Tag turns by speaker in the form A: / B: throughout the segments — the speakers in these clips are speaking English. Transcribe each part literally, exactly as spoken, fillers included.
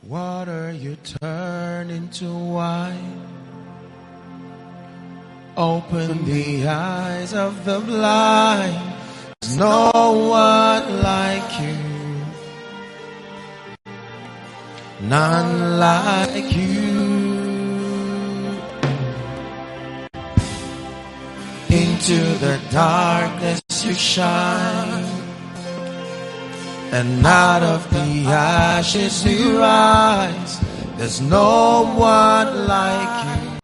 A: Water you turn into wine. Open the eyes of the blind. There's no one like you. None like you. Into the darkness you shine, and out of the ashes you rise. There's no one like you.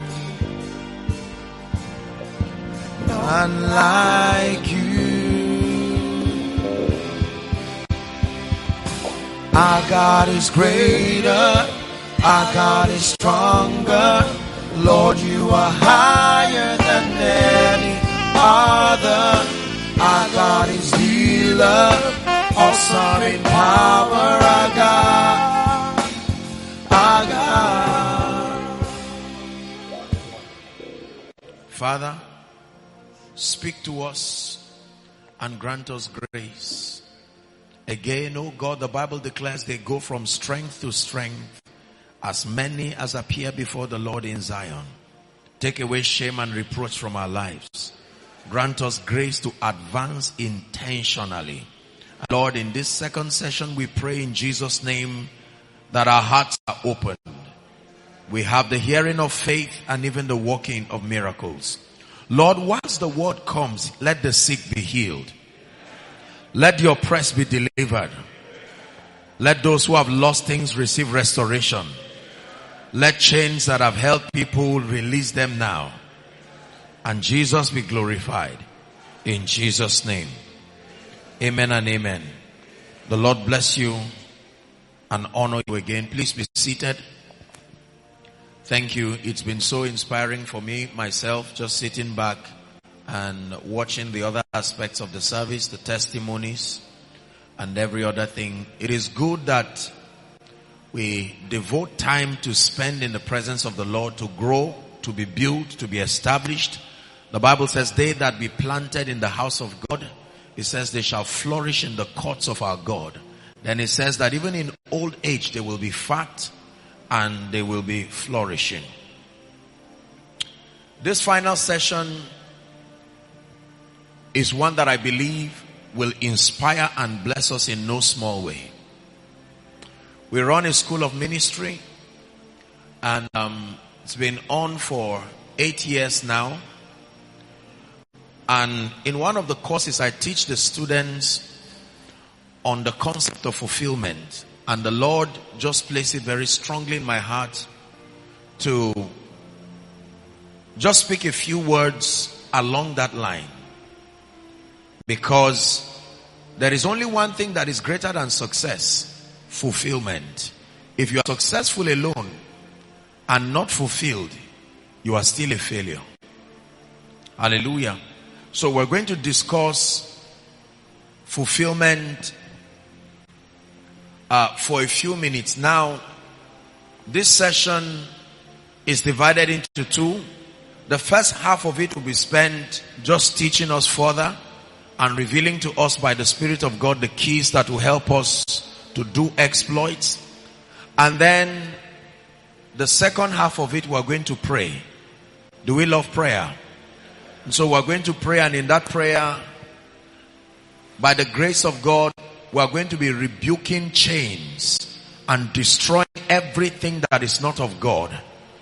A: None like you. Our God is greater, our God is stronger. Lord, you are higher than any other. Our God is healer, awesome in power. Our God, our God. Father, speak to us and grant us grace. Again, oh God, the Bible declares they go from strength to strength, as many as appear before the Lord in Zion. Take away shame and reproach from our lives. Grant us grace to advance intentionally. Lord, in this second session, we pray in Jesus' name that our hearts are opened. We have the hearing of faith and even the working of miracles. Lord, once the word comes, let the sick be healed. Let the oppressed be delivered. Let those who have lost things receive restoration. Let chains that have held people, release them now. And Jesus be glorified. In Jesus' name. Amen and amen. The Lord bless you and honor you again. Please be seated. Thank you. It's been so inspiring for me, myself, just sitting back and watching the other aspects of the service, the testimonies and every other thing. It is good that we devote time to spend in the presence of the Lord, to grow, to be built, to be established. The Bible says, they that be planted in the house of God, it says they shall flourish in the courts of our God. Then it says that even in old age they will be fat and they will be flourishing. This final session is one that I believe will inspire and bless us in no small way. We run a school of ministry, and um, it's been on for eight years now. And in one of the courses, I teach the students on the concept of fulfillment. And the Lord just placed it very strongly in my heart to just speak a few words along that line. Because there is only one thing that is greater than success: fulfillment. If you are successful alone and not fulfilled, you are still a failure. Hallelujah. So we're going to discuss fulfillment uh, for a few minutes. Now, this session is divided into two. The first half of it will be spent just teaching us further and revealing to us by the Spirit of God the keys that will help us to do exploits. And then the second half of it, we're going to pray. Do we love prayer? And so we're going to pray, and in that prayer, by the grace of God, we're going to be rebuking chains and destroying everything that is not of God.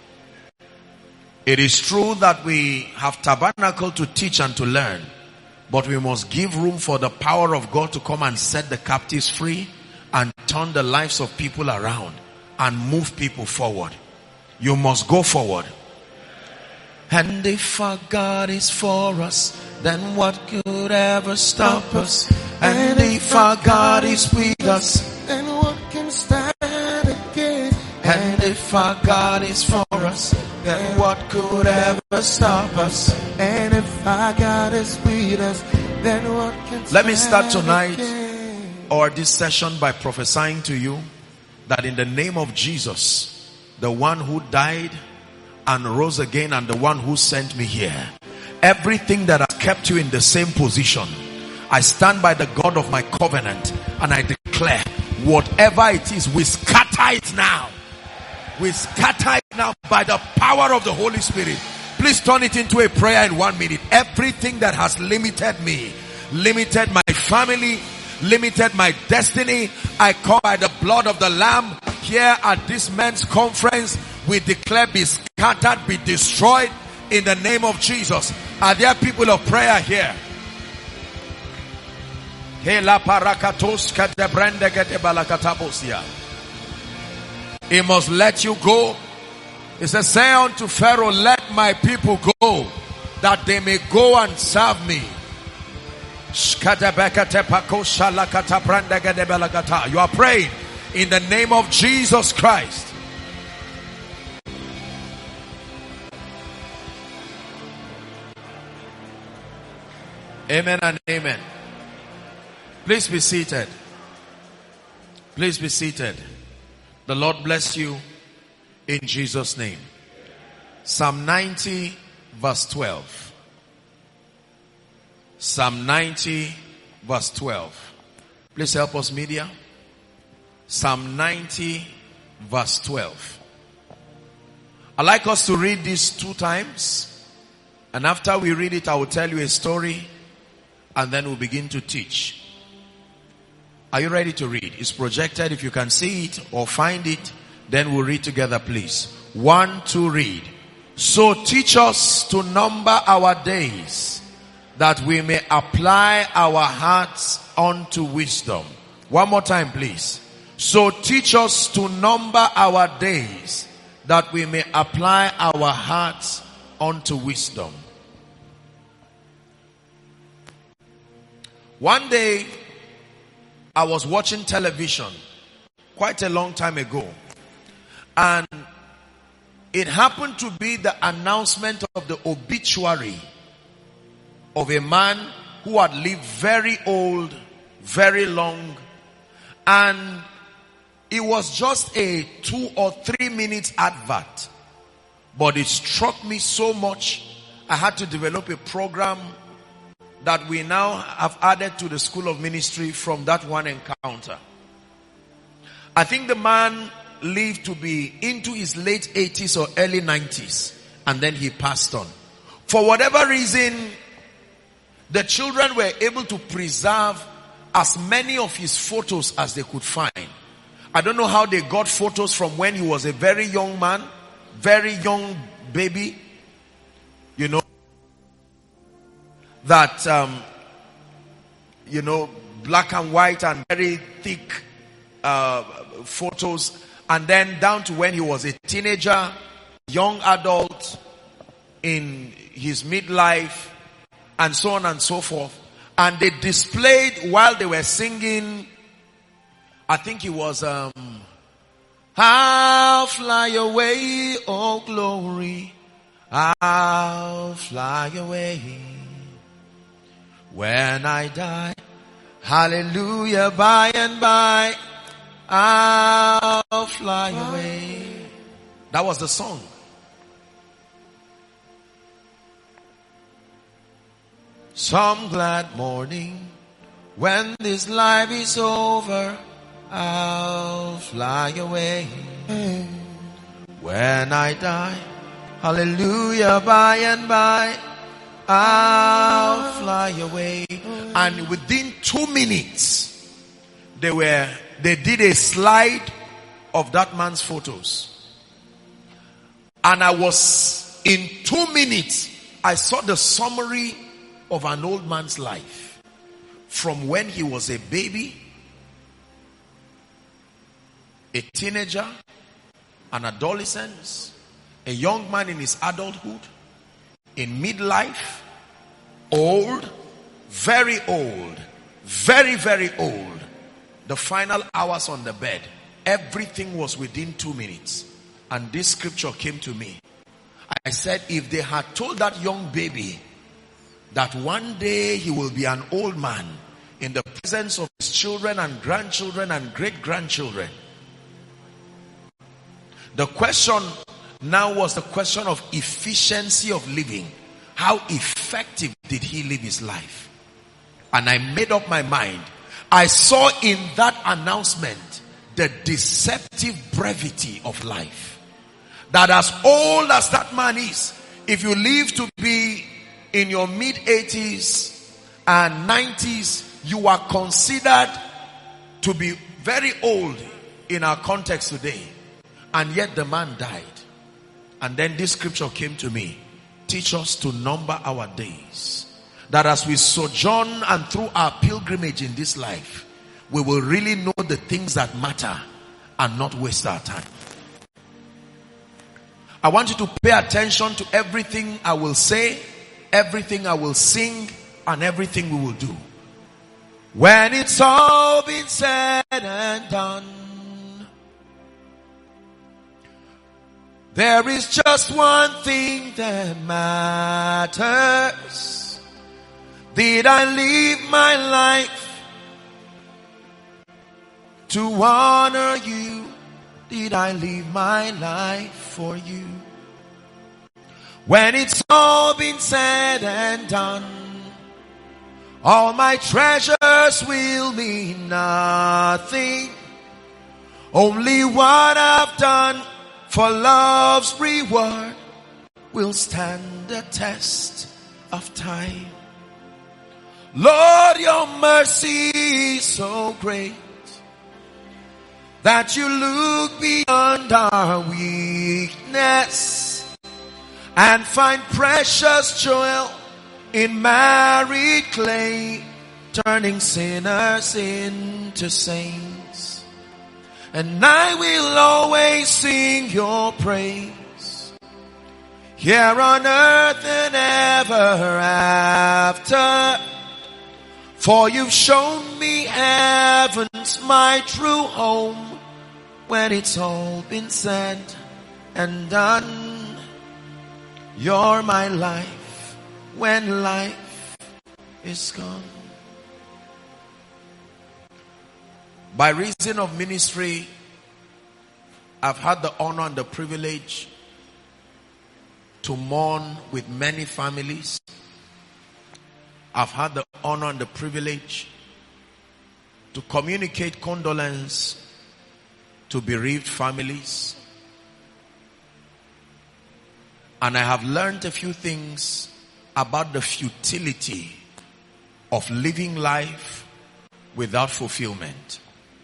A: It is true that we have tabernacled to teach and to learn, but we must give room for the power of God to come and set the captives free and turn the lives of people around and move people forward. You must go forward. And if our God is for us, then what could ever stop us? And if our God is with us, then what can stand against? And if our God is for us, then what could ever stop us? And if our God is with us, then what can stand? Let me start tonight or this session by prophesying to you that in the name of Jesus, the one who died and rose again and the one who sent me here, everything that has kept you in the same position, I stand by the God of my covenant and I declare, Whatever it is, we scatter it now. We scatter it now by the power of the Holy Spirit. Please turn it into a prayer in one minute. Everything that has limited me, limited my family, limited my destiny, I call by the blood of the Lamb. Here at this men's conference, we declare be scattered, be destroyed in the name of Jesus. Are there people of prayer here? He must let you go. He says, say unto Pharaoh, let my people go, that they may go and serve me. You are praying in the name of Jesus Christ. Amen and amen. Please be seated. Please be seated. The Lord bless you in Jesus' name. Psalm ninety verse twelve. Psalm ninety verse twelve. Please help us, media. Psalm ninety verse twelve. I'd like us to read this two times. And after we read it, I will tell you a story. And then we'll begin to teach. Are you ready to read? It's projected. If you can see it or find it, then we'll read together, please. One, two, read. So teach us to number our days, that we may apply our hearts unto wisdom. One more time, please. So teach us to number our days, that we may apply our hearts unto wisdom. One day, I was watching television quite a long time ago, and it happened to be the announcement of the obituary of a man who had lived very old, very long, and it was just a two or three minutes advert, but it struck me so much I had to develop a program that we now have added to the School of Ministry from that one encounter. I think the man lived to be into his late eighties or early nineties, and then he passed on. For whatever reason, the children were able to preserve as many of his photos as they could find. I don't know how they got photos from when he was a very young man, very young baby, you know, that, um, you know, black and white and very thick uh, photos, and then down to when he was a teenager, young adult, in his midlife, and so on and so forth. And they displayed while they were singing, I think it was, um, I'll fly away, oh glory, I'll fly away. When I die, hallelujah, by and by, I'll fly away. That was the song. Some glad morning, when this life is over, I'll fly away. When I die, hallelujah, by and by, I'll fly away. And within two minutes, they were, they did a slide of that man's photos. And I was, in two minutes, I saw the summary of an old man's life. From when he was a baby, a teenager, an adolescent, a young man in his adulthood, in midlife, old, very old, very, very old, the final hours on the bed. Everything was within two minutes. And this scripture came to me. I said, if they had told that young baby that one day he will be an old man in the presence of his children and grandchildren and great-grandchildren, the question now was the question of efficiency of living. How effective did he live his life? And I made up my mind. I saw in that announcement the deceptive brevity of life. That as old as that man is, if you live to be in your mid eighties and nineties, you are considered to be very old in our context today. And yet the man died. And then this scripture came to me. Teach us to number our days, that as we sojourn and through our pilgrimage in this life, we will really know the things that matter and not waste our time. I want you to pay attention to everything I will say, everything I will sing, and everything we will do. When it's all been said and done, there is just one thing that matters. Did I live my life to honor you? Did I live my life for you? When it's all been said and done, all my treasures will mean nothing. Only what I've done for love's reward will stand the test of time. Lord, your mercy is so great that you look beyond our weakness and find precious joy in married clay, turning sinners into saints. And I will always sing your praise here on earth and ever after. For you've shown me heaven's my true home when it's all been said and done. You're my life when life is gone. By reason of ministry, I've had the honor and the privilege to mourn with many families. I've had the honor and the privilege to communicate condolence to bereaved families. And I have learned a few things about the futility of living life without fulfillment.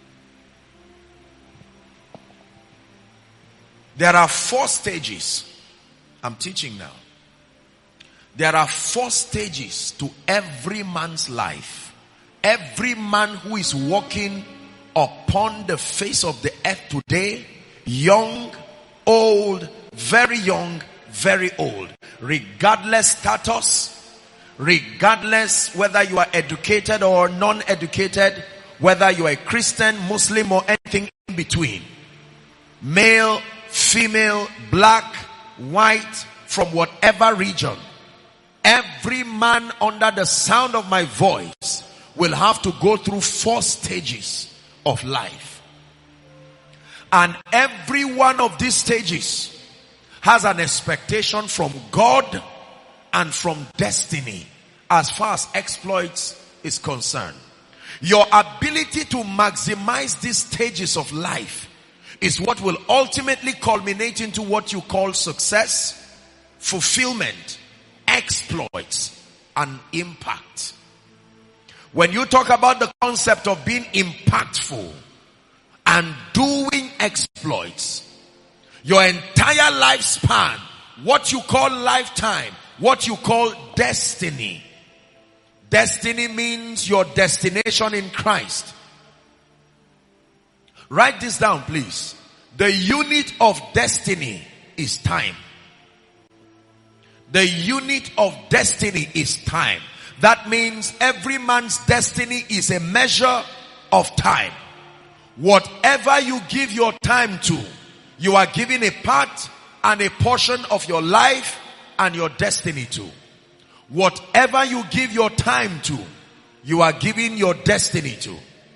A: There are four stages. I'm teaching now. There are four stages to every man's life. Every man who is walking upon the face of the earth today, young, old, very young, very old, regardless status, regardless whether you are educated or non-educated, whether you are a Christian, Muslim, or anything in between, male, female, black, white, from whatever region, every man under the sound of my voice will have to go through four stages of life. And every one of these stages has an expectation from God and from destiny as far as exploits is concerned. Your ability to maximize these stages of life is what will ultimately culminate into what you call success, fulfillment, exploits, and impact. When you talk about the concept of being impactful and doing exploits, your entire lifespan, what you call lifetime, what you call destiny. Destiny means your destination in Christ. Write this down, please. The unit of destiny is time. The unit of destiny is time. That means every man's destiny is a measure of time. Whatever you give your time to, you are giving a part and a portion of your life and your destiny to. Whatever you give your time to, you are giving your destiny to.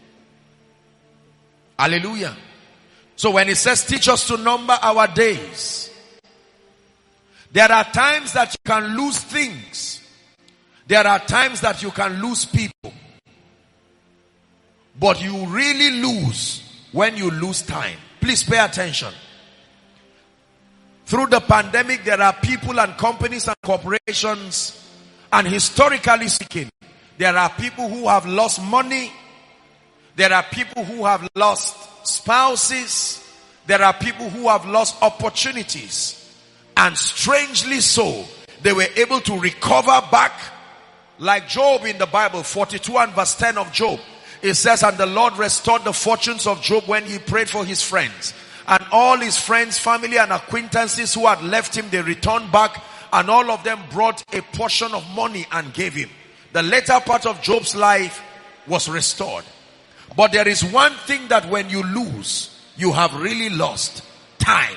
A: Hallelujah. So when it says teach us to number our days, there are times that you can lose things. There are times that you can lose people. But you really lose when you lose time. Please pay attention. Through the pandemic, there are people and companies and corporations, and historically speaking, there are people who have lost money. There are people who have lost spouses. There are people who have lost opportunities. And strangely so, they were able to recover back. Like Job in the Bible, forty-two and verse ten of Job. It says, and the Lord restored the fortunes of Job when he prayed for his friends. And all his friends, family and acquaintances who had left him, they returned back. And all of them brought a portion of money and gave him. The later part of Job's life was restored. But there is one thing that when you lose, you have really lost: time.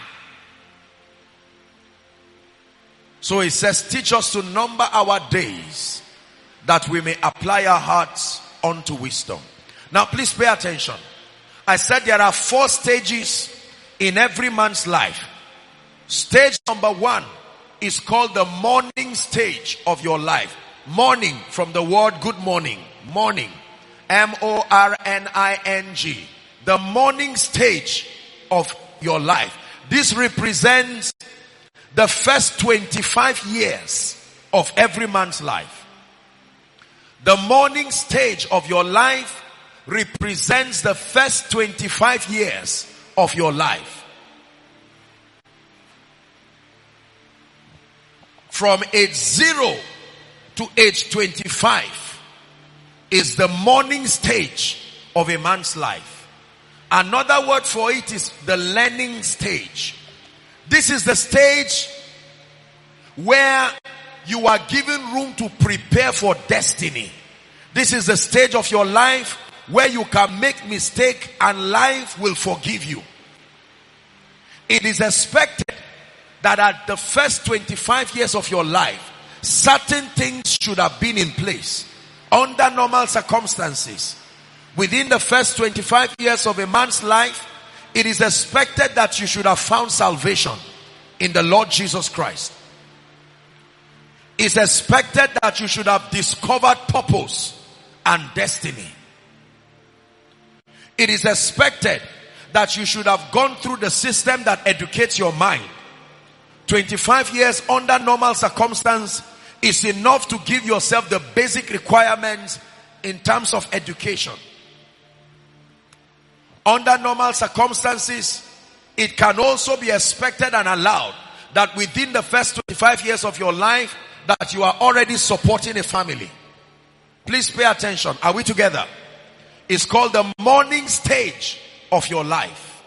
A: So it says, teach us to number our days, that we may apply our hearts unto wisdom. Now please pay attention. I said there are four stages in every man's life. Stage number one is called the morning stage of your life. Morning, from the word good morning. Morning. M O R N I N G. The morning stage of your life. This represents the first twenty-five years of every man's life. The morning stage of your life represents the first twenty-five years of your life. From age zero to age twenty-five is the morning stage of a man's life. Another word for it is the learning stage. This is the stage where you are given room to prepare for destiny. This is the stage of your life where you can make mistake and life will forgive you. It is expected that at the first twenty-five years of your life, certain things should have been in place. Under normal circumstances, within the first twenty-five years of a man's life, it is expected that you should have found salvation in the Lord Jesus Christ. It's expected that you should have discovered purpose and destiny. It is expected that you should have gone through the system that educates your mind. twenty-five years under normal circumstance is enough to give yourself the basic requirements in terms of education. Under normal circumstances, it can also be expected and allowed that within the first twenty-five years of your life, that you are already supporting a family. Please pay attention. Are we together? It's called the morning stage of your life.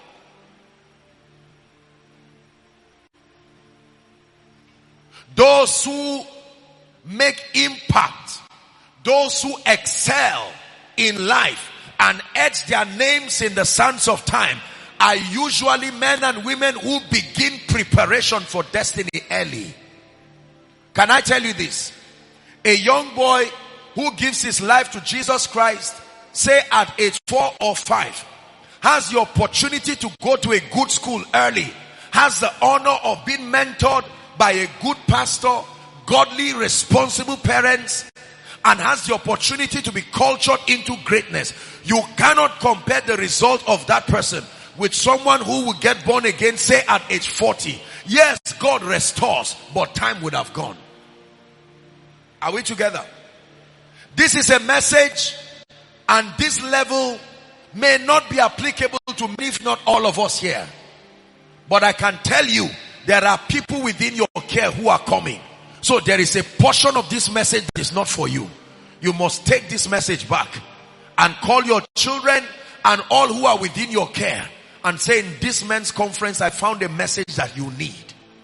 A: Those who make impact, those who excel in life and etch their names in the sands of time, are usually men and women who begin preparation for destiny early. Can I tell you this? A young boy who gives his life to Jesus Christ, say at age four or five, has the opportunity to go to a good school early, has the honor of being mentored by a good pastor, godly, responsible parents, and has the opportunity to be cultured into greatness. You cannot compare the result of that person with someone who will get born again, say at age forty. Yes, God restores, but time would have gone. Are we together? This is a message, and this level may not be applicable to me, if not all of us here. But I can tell you, there are people within your care who are coming. So there is a portion of this message that is not for you. You must take this message back and call your children and all who are within your care and say, in this men's conference, I found a message that you need.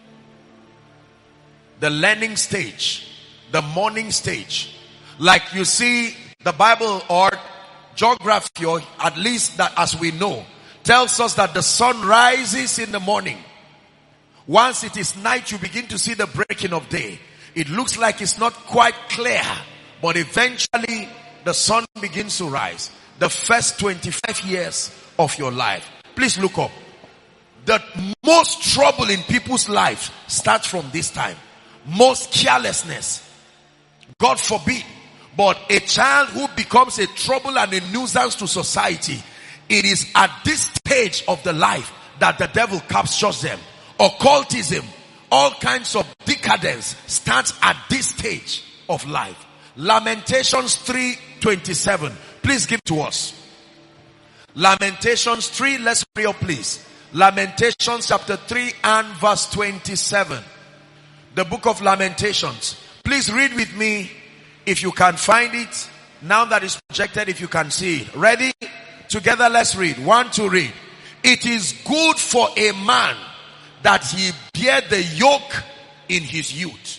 A: The learning stage, the morning stage. Like you see, the Bible or geography, or at least that as we know, tells us that the sun rises in the morning. Once it is night, you begin to see the breaking of day. It looks like it's not quite clear, but eventually the sun begins to rise. The first twenty-five years of your life. Please look up. The most trouble in people's lives starts from this time. Most carelessness. God forbid. But a child who becomes a trouble and a nuisance to society It is at this stage of the life that the devil captures them. Occultism, all kinds of decadence starts at this stage of life. Lamentations three twenty-seven. Please give to us. Lamentations three, let's pray up please. Lamentations chapter three and verse twenty-seven. The book of Lamentations. Please read with me if you can find it. Now that it's projected, if you can see it. Ready? Together let's read. One to read. It is good for a man that he bear the yoke in his youth.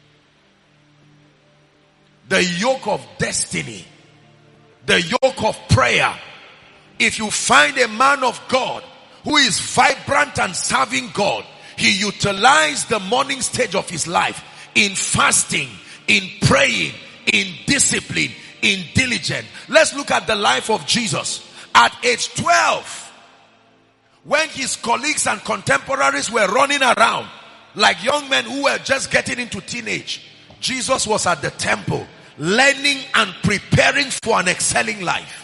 A: The yoke of destiny. The yoke of prayer. If you find a man of God who is vibrant and serving God, he utilized the morning stage of his life in fasting, in praying, in discipline, in diligence. Let's look at the life of Jesus. At age twelve, when his colleagues and contemporaries were running around like young men who were just getting into teenage, Jesus was at the temple learning and preparing for an excelling life.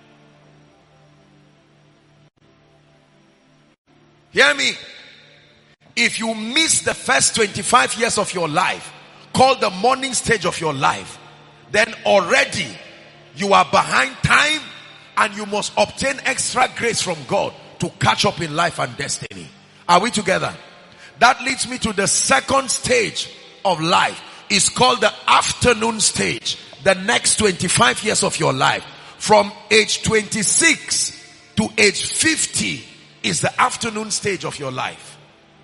A: Hear me. If you miss the first twenty-five years of your life, called the morning stage of your life, then already you are behind time and you must obtain extra grace from God to catch up in life and destiny. Are we together? That leads me to the second stage of life. It's called the afternoon stage. The next twenty-five years of your life. From age twenty-six to age fifty is the afternoon stage of your life.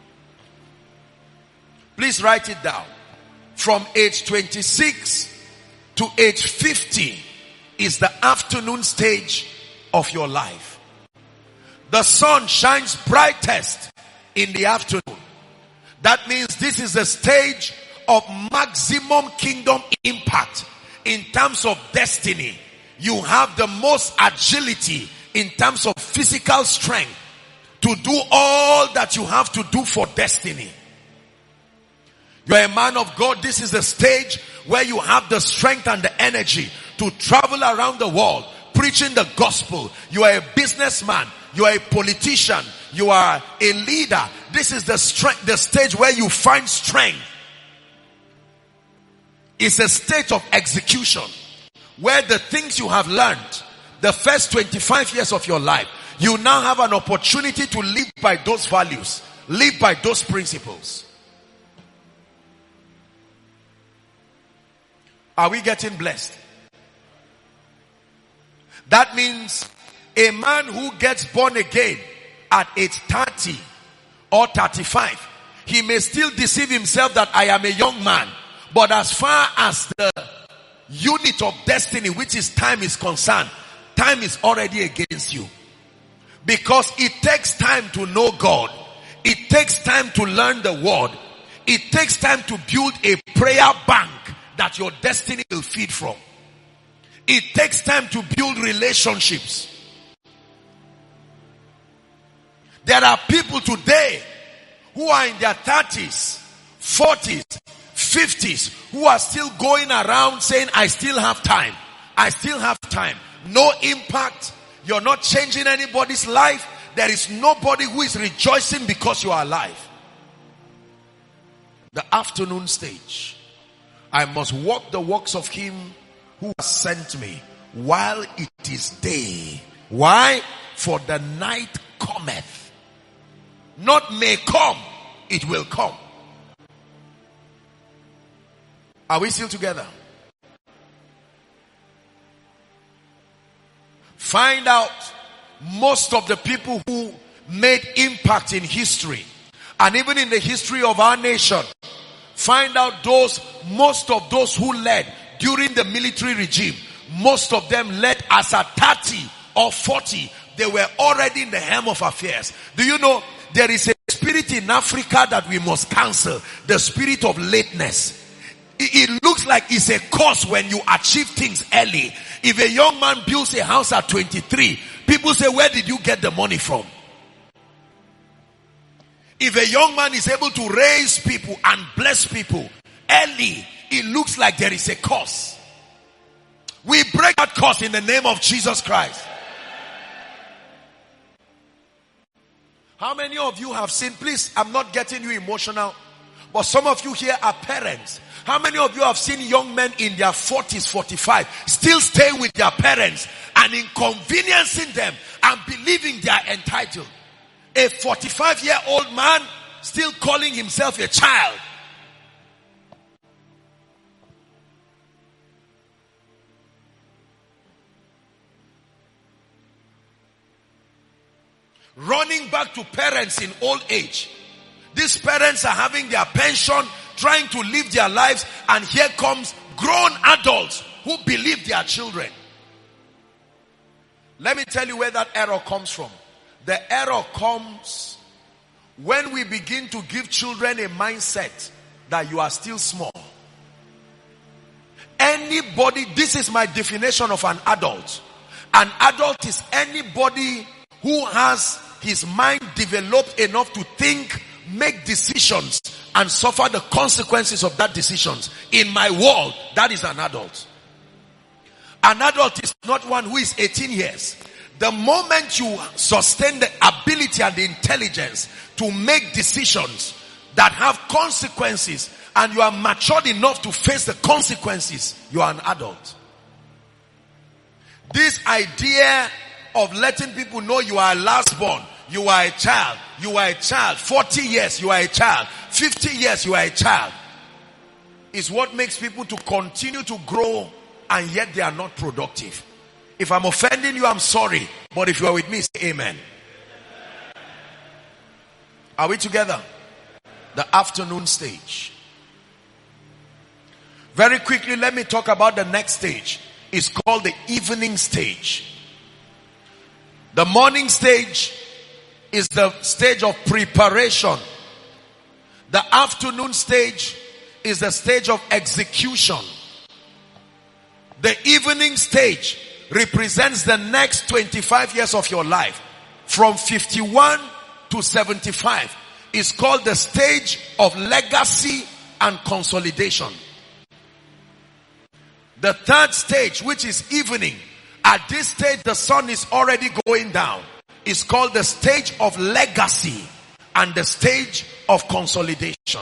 A: Please write it down. From age twenty-six to age fifty is the afternoon stage of your life. The sun shines brightest in the afternoon. That means this is a stage of maximum kingdom impact in terms of destiny. You have the most agility in terms of physical strength to do all that you have to do for destiny. You are a man of God. This is the stage where you have the strength and the energy to travel around the world preaching the gospel. You are a businessman. You are a politician. You are a leader. This is the strength, the stage where you find strength. It's a state of execution where the things you have learned the first twenty-five years of your life, you now have an opportunity to live by those values, live by those principles. Are we getting blessed? That means a man who gets born again at age thirty or thirty-five, he may still deceive himself that I am a young man. But as far as the unit of destiny, which is time, is concerned, time is already against you. Because it takes time to know God. It takes time to learn the word. It takes time to build a prayer bank that your destiny will feed from. It takes time to build relationships. There are people today who are in their thirties, forties, fifties who are still going around saying, I still have time. I still have time. No impact. You're not changing anybody's life. There is nobody who is rejoicing because you are alive. The afternoon stage. I must walk the works of him who has sent me while it is day. Why? For the night cometh. Not may come, it will come. Are we still together? Find out most of the people who made impact in history and even in the history of our nation. Find out those, most of those who led during the military regime. Most of them led as at thirty or forty. They were already in the helm of affairs. Do you know there is a spirit in Africa that we must cancel? The spirit of lateness. It looks like it's a curse when you achieve things early. If a young man builds a house at twenty-three, people say, where did you get the money from? If a young man is able to raise people and bless people early, it looks like there is a curse. We break that curse in the name of Jesus Christ. How many of you have seen, please, I'm not getting you emotional, but some of you here are parents. How many of you have seen young men in their forties, forty-five, still staying with their parents and inconveniencing them and believing they are entitled? A forty-five year old man still calling himself a child. Running back to parents in old age. These parents are having their pension, trying to live their lives, and here comes grown adults who believe they are children. Let me tell you where that error comes from. The error comes when we begin to give children a mindset that you are still small. Anybody, this is my definition of an adult. An adult is anybody who has his mind developed enough to think, make decisions, and suffer the consequences of that decisions. In my world, that is an adult. An adult is not one who is eighteen years. The moment you sustain the ability and the intelligence to make decisions that have consequences, and you are matured enough to face the consequences, you are an adult. This idea of letting people know you are a last born, you are a child, you are a child, forty years you are a child, fifty years you are a child, is what makes people to continue to grow and yet they are not productive. If I'm offending you, I'm sorry, but if you are with me, say amen. Are we together? The afternoon stage. Very quickly, let me talk about the next stage. It's called the evening stage. The morning stage is the stage of preparation. The afternoon stage is the stage of execution. The evening stage represents the next twenty-five years of your life. From fifty-one to seventy-five is called the stage of legacy and consolidation. The third stage, which is evening, at this stage the sun is already going down, is called the stage of legacy and the stage of consolidation.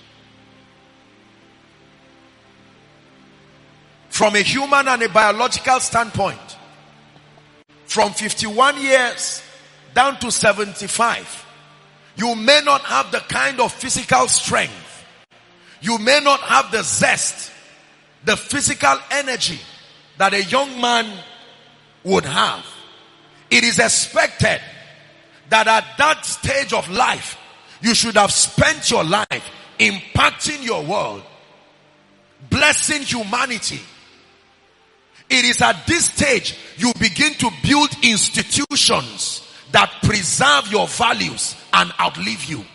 A: From a human and a biological standpoint, from fifty-one years down to seventy-five, you may not have the kind of physical strength, you may not have the zest, the physical energy that a young man would have. It is expected that at that stage of life, you should have spent your life impacting your world, blessing humanity. It is at this stage you begin to build institutions that preserve your values and outlive you.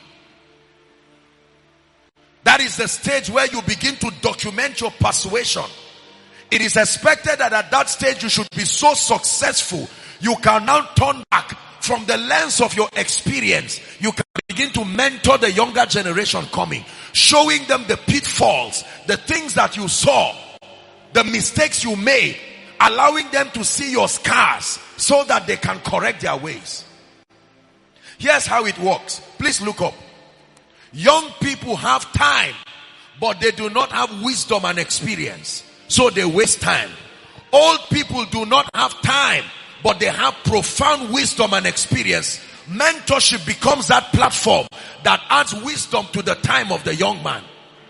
A: That is the stage where you begin to document your persuasion. It is expected that at that stage you should be so successful, you can now turn back from the lens of your experience. You can begin to mentor the younger generation coming, showing them the pitfalls, the things that you saw, the mistakes you made, allowing them to see your scars so that they can correct their ways. Here's how it works. Please look up. Young people have time, but they do not have wisdom and experience, so they waste time. Old people do not have time, but they have profound wisdom and experience. Mentorship becomes that platform that adds wisdom to the time of the young man.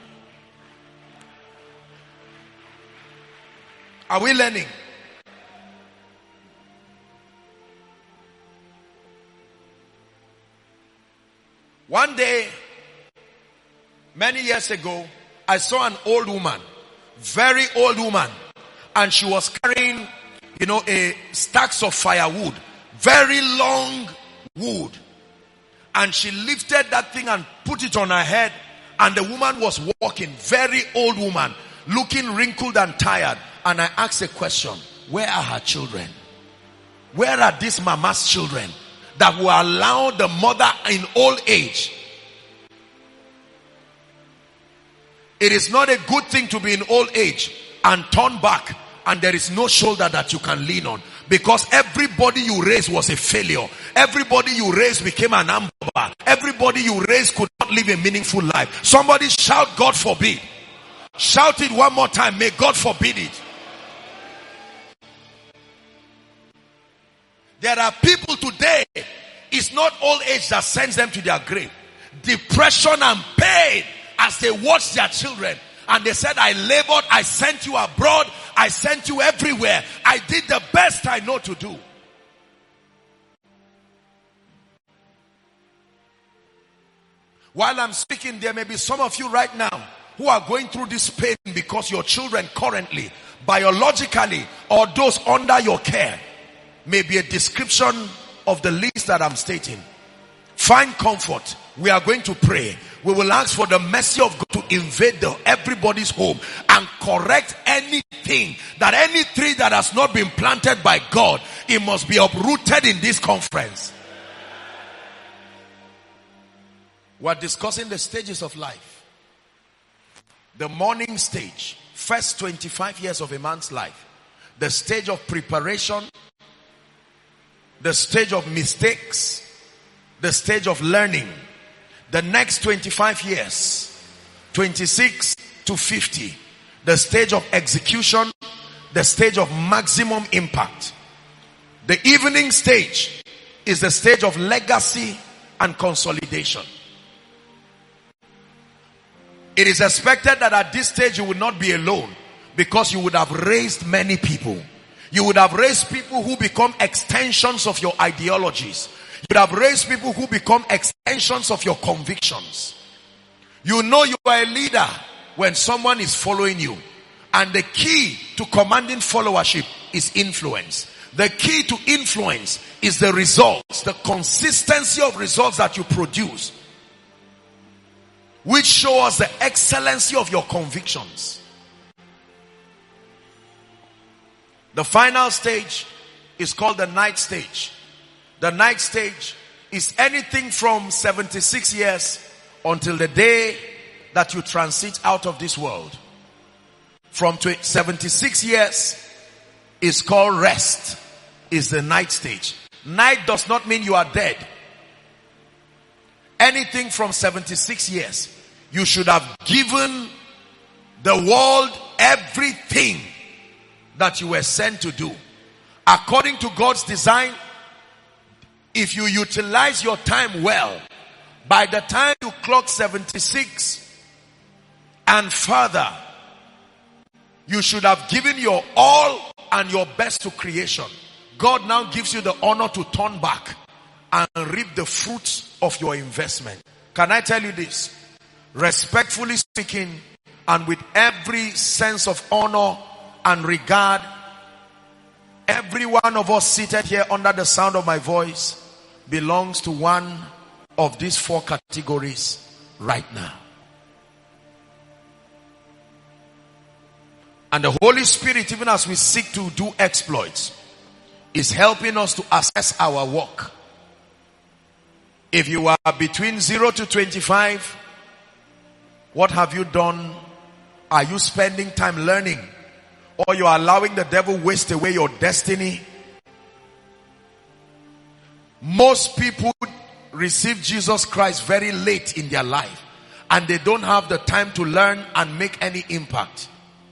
A: Are we learning? One day, many years ago, I saw an old woman, very old woman, and she was carrying, you know, a stacks of firewood, very long wood, and she lifted that thing and put it on her head, and the woman was walking, very old woman, looking wrinkled and tired. And I asked a question: where are her children? Where are these mama's children that will allow the mother in old age? It is not a good thing to be in old age and turn back and there is no shoulder that you can lean on. Because everybody you raised was a failure. Everybody you raised became an amber. Everybody you raised could not live a meaningful life. Somebody shout, God forbid. Shout it one more time. May God forbid it. There are people today, it's not old age that sends them to their grave. Depression and pain as they watch their children. And they said, I labored, I sent you abroad, I sent you everywhere. I did the best I know to do. While I'm speaking, there may be some of you right now who are going through this pain because your children currently, biologically, or those under your care, may be a description of the list that I'm stating. Find comfort. We are going to pray. We will ask for the mercy of God to invade the, everybody's home and correct anything, that any tree that has not been planted by God, it must be uprooted in this conference. We're discussing the stages of life. The morning stage, first twenty-five years of a man's life. The stage of preparation, the stage of mistakes, the stage of learning. The next twenty-five years, twenty-six to fifty, the stage of execution, the stage of maximum impact. The evening stage is the stage of legacy and consolidation. It is expected that at this stage you would not be alone, because you would have raised many people. You would have raised people who become extensions of your ideologies. You would have raised people who become extensions of your convictions. You know you are a leader when someone is following you. And the key to commanding followership is influence. The key to influence is the results, the consistency of results that you produce, which show us the excellency of your convictions. The final stage is called the night stage. The night stage is anything from seventy-six years until the day that you transit out of this world. From seventy-six years is called rest, is the night stage. Night does not mean you are dead. Anything from seventy-six years, you should have given the world everything that you were sent to do. According to God's design, if you utilize your time well, by the time you clock seventy-six and further, you should have given your all and your best to creation. God now gives you the honor to turn back and reap the fruits of your investment. Can I tell you this? Respectfully speaking, and with every sense of honor and regard, every one of us seated here under the sound of my voice belongs to one of these four categories right now. And the Holy Spirit, even as we seek to do exploits, is helping us to assess our work. If you are between zero to twenty-five, what have you done? Are you spending time learning? Or you are allowing the devil waste away your destiny? Most people receive Jesus Christ very late in their life, and they don't have the time to learn and make any impact.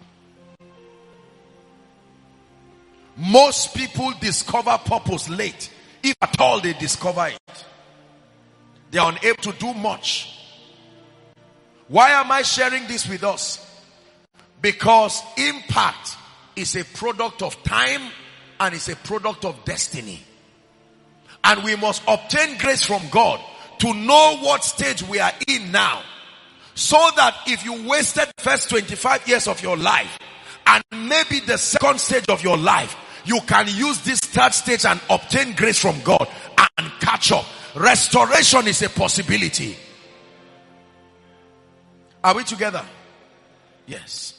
A: Most people discover purpose late, if at all they discover it. They are unable to do much. Why am I sharing this with us? Because impact is a product of time and is a product of destiny. And we must obtain grace from God to know what stage we are in now. So that if you wasted the first twenty-five years of your life and maybe the second stage of your life, you can use this third stage and obtain grace from God and catch up. Restoration is a possibility. Are we together? Yes.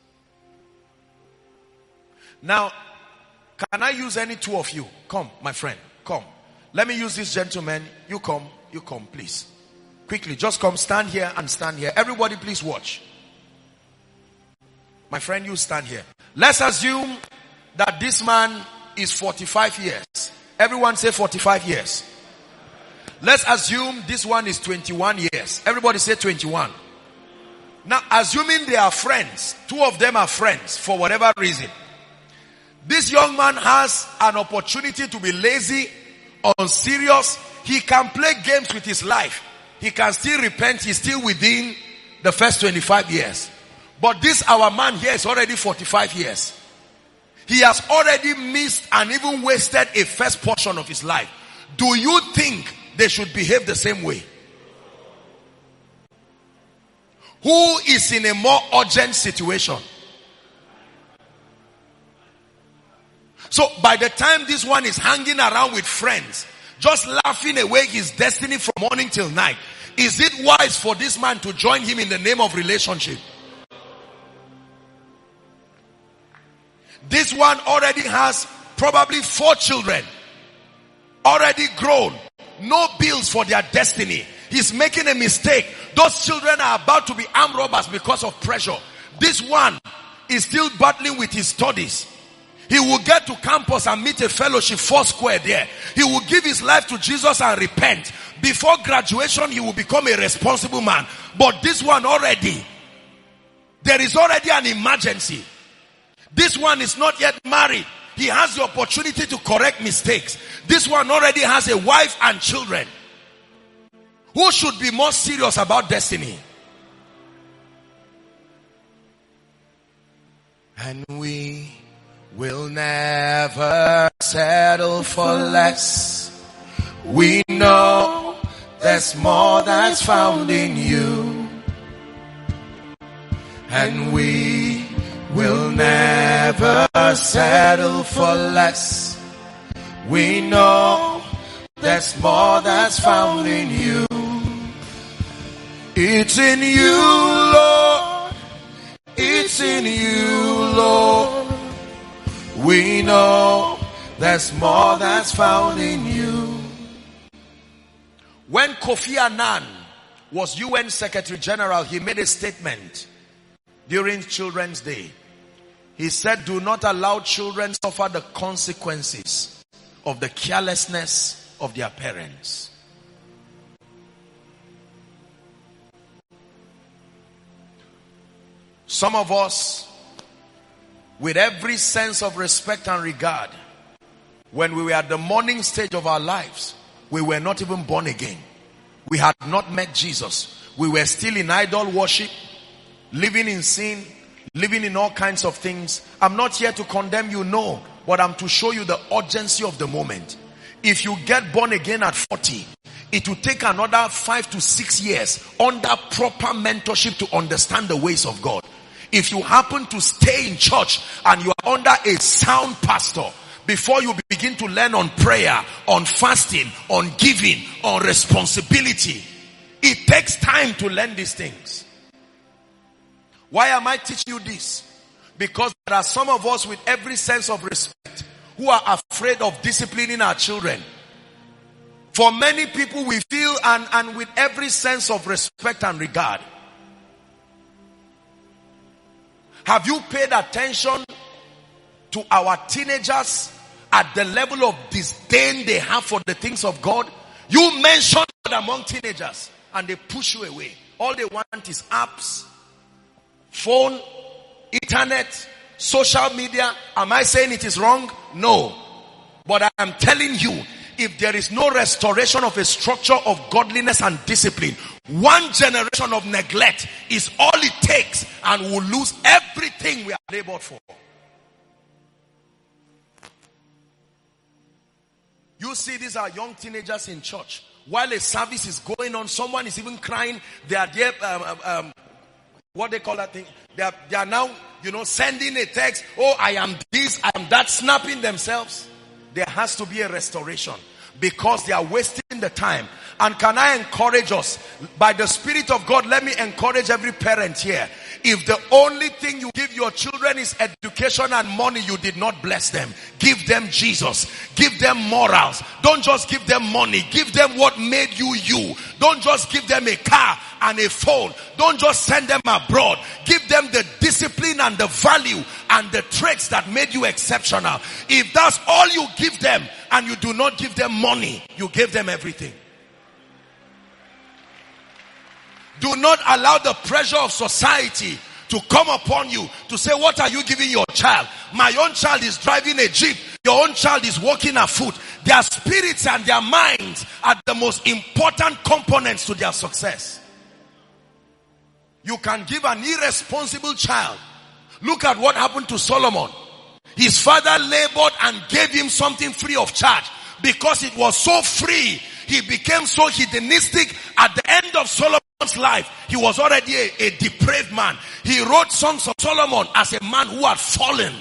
A: Now, can I use any two of you? Come, my friend, come. Let me use this gentleman. You come, you come, please. Quickly, just come, stand here and stand here. Everybody, please watch. My friend, you stand here. Let's assume that this man is forty-five years. Everyone say forty-five years. Let's assume this one is twenty-one years. Everybody say twenty-one. Now, assuming they are friends, two of them are friends for whatever reason. This young man has an opportunity to be lazy, unserious. He can play games with his life. He can still repent. He's still within the first twenty-five years. But this our man here is already forty-five years. He has already missed and even wasted a first portion of his life. Do you think they should behave the same way? Who is in a more urgent situation? So by the time this one is hanging around with friends, just laughing away his destiny from morning till night, is it wise for this man to join him in the name of relationship? This one already has probably four children, already grown, no bills for their destiny. He's making a mistake. Those children are about to be armed robbers because of pressure. This one is still battling with his studies. He will get to campus and meet a fellowship four square there. He will give his life to Jesus and repent. Before graduation, he will become a responsible man. But this one already, there is already an emergency. This one is not yet married. He has the opportunity to correct mistakes. This one already has a wife and children. Who should be more serious about destiny? And we will never settle for less. We know there's more that's found in you. And we will never settle for less. We know there's more that's found in you. It's in you, Lord. It's in you, Lord. We know there's more that's found in you. When Kofi Annan was U N Secretary General, he made a statement during Children's Day. He said, do not allow children suffer the consequences of the carelessness of their parents. Some of us, with every sense of respect and regard, when we were at the morning stage of our lives, we were not even born again. We had not met Jesus. We were still in idol worship, living in sin, living in all kinds of things. I'm not here to condemn you, no, but I'm to show you the urgency of the moment. If you get born again at forty, it will take another five to six years under proper mentorship to understand the ways of God. If you happen to stay in church and you are under a sound pastor, before you begin to learn on prayer, on fasting, on giving, on responsibility, it takes time to learn these things. Why am I teaching you this? Because there are some of us with every sense of respect who are afraid of disciplining our children. For many people, we feel and, and with every sense of respect and regard. Have you paid attention to our teenagers at the level of disdain they have for the things of God? You mention God among teenagers and they push you away. All they want is apps, phone, internet, social media. Am I saying it is wrong? No. But I am telling you, if there is no restoration of a structure of godliness and discipline, one generation of neglect is all it takes, and we'll lose everything we are labored for. You see, these are young teenagers in church. While a service is going on, someone is even crying. They are there, um, um, what they call that thing? They are, they are now, you know, sending a text. Oh, I am this, I am that, snapping themselves. There has to be a restoration because they are wasting the time. And can I encourage us? By the Spirit of God, let me encourage every parent here. If the only thing you give your children is education and money, you did not bless them. Give them Jesus. Give them morals. Don't just give them money. Give them what made you you. Don't just give them a car and a phone. Don't just send them abroad. Give give them the discipline and the value and the traits that made you exceptional. If that's all you give them and you do not give them money, you gave them everything. Do not allow the pressure of society to come upon you to say, what are you giving your child? My own child is driving a jeep. Your own child is walking afoot. Their spirits and their minds are the most important components to their success. You can give an irresponsible child. Look at what happened to Solomon. His father labored and gave him something free of charge. Because it was so free, he became so hedonistic. At the end of Solomon's life, he was already a, a depraved man. He wrote Songs of Solomon as a man who had fallen.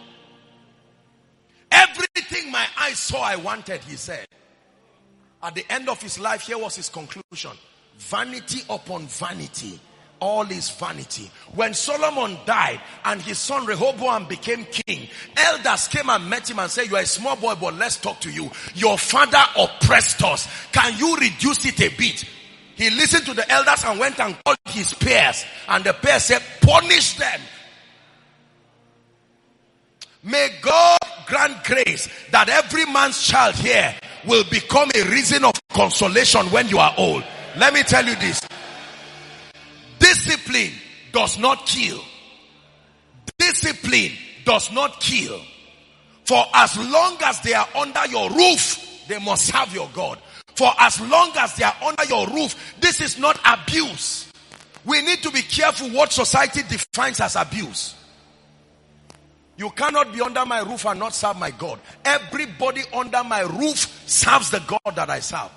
A: Everything my eyes saw I wanted, he said. At the end of his life, here was his conclusion. Vanity upon vanity. All is vanity. When Solomon died and his son Rehoboam became king, elders came and met him and said, you are a small boy, but let's talk to you. Your father oppressed us. Can you reduce it a bit? He listened to the elders and went and called his peers. And the peers said, punish them. May God grant grace that every man's child here will become a reason of consolation when you are old. Let me tell you this. Discipline does not kill. Discipline does not kill. For as long as they are under your roof, they must serve your God. For as long as they are under your roof, this is not abuse. We need to be careful what society defines as abuse. You cannot be under my roof and not serve my God. Everybody under my roof serves the God that I serve.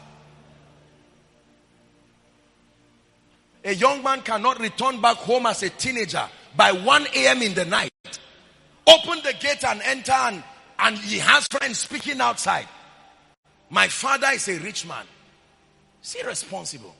A: A young man cannot return back home as a teenager by one a.m. in the night. Open the gate and enter and, and he has friends speaking outside. My father is a rich man. Is he responsible?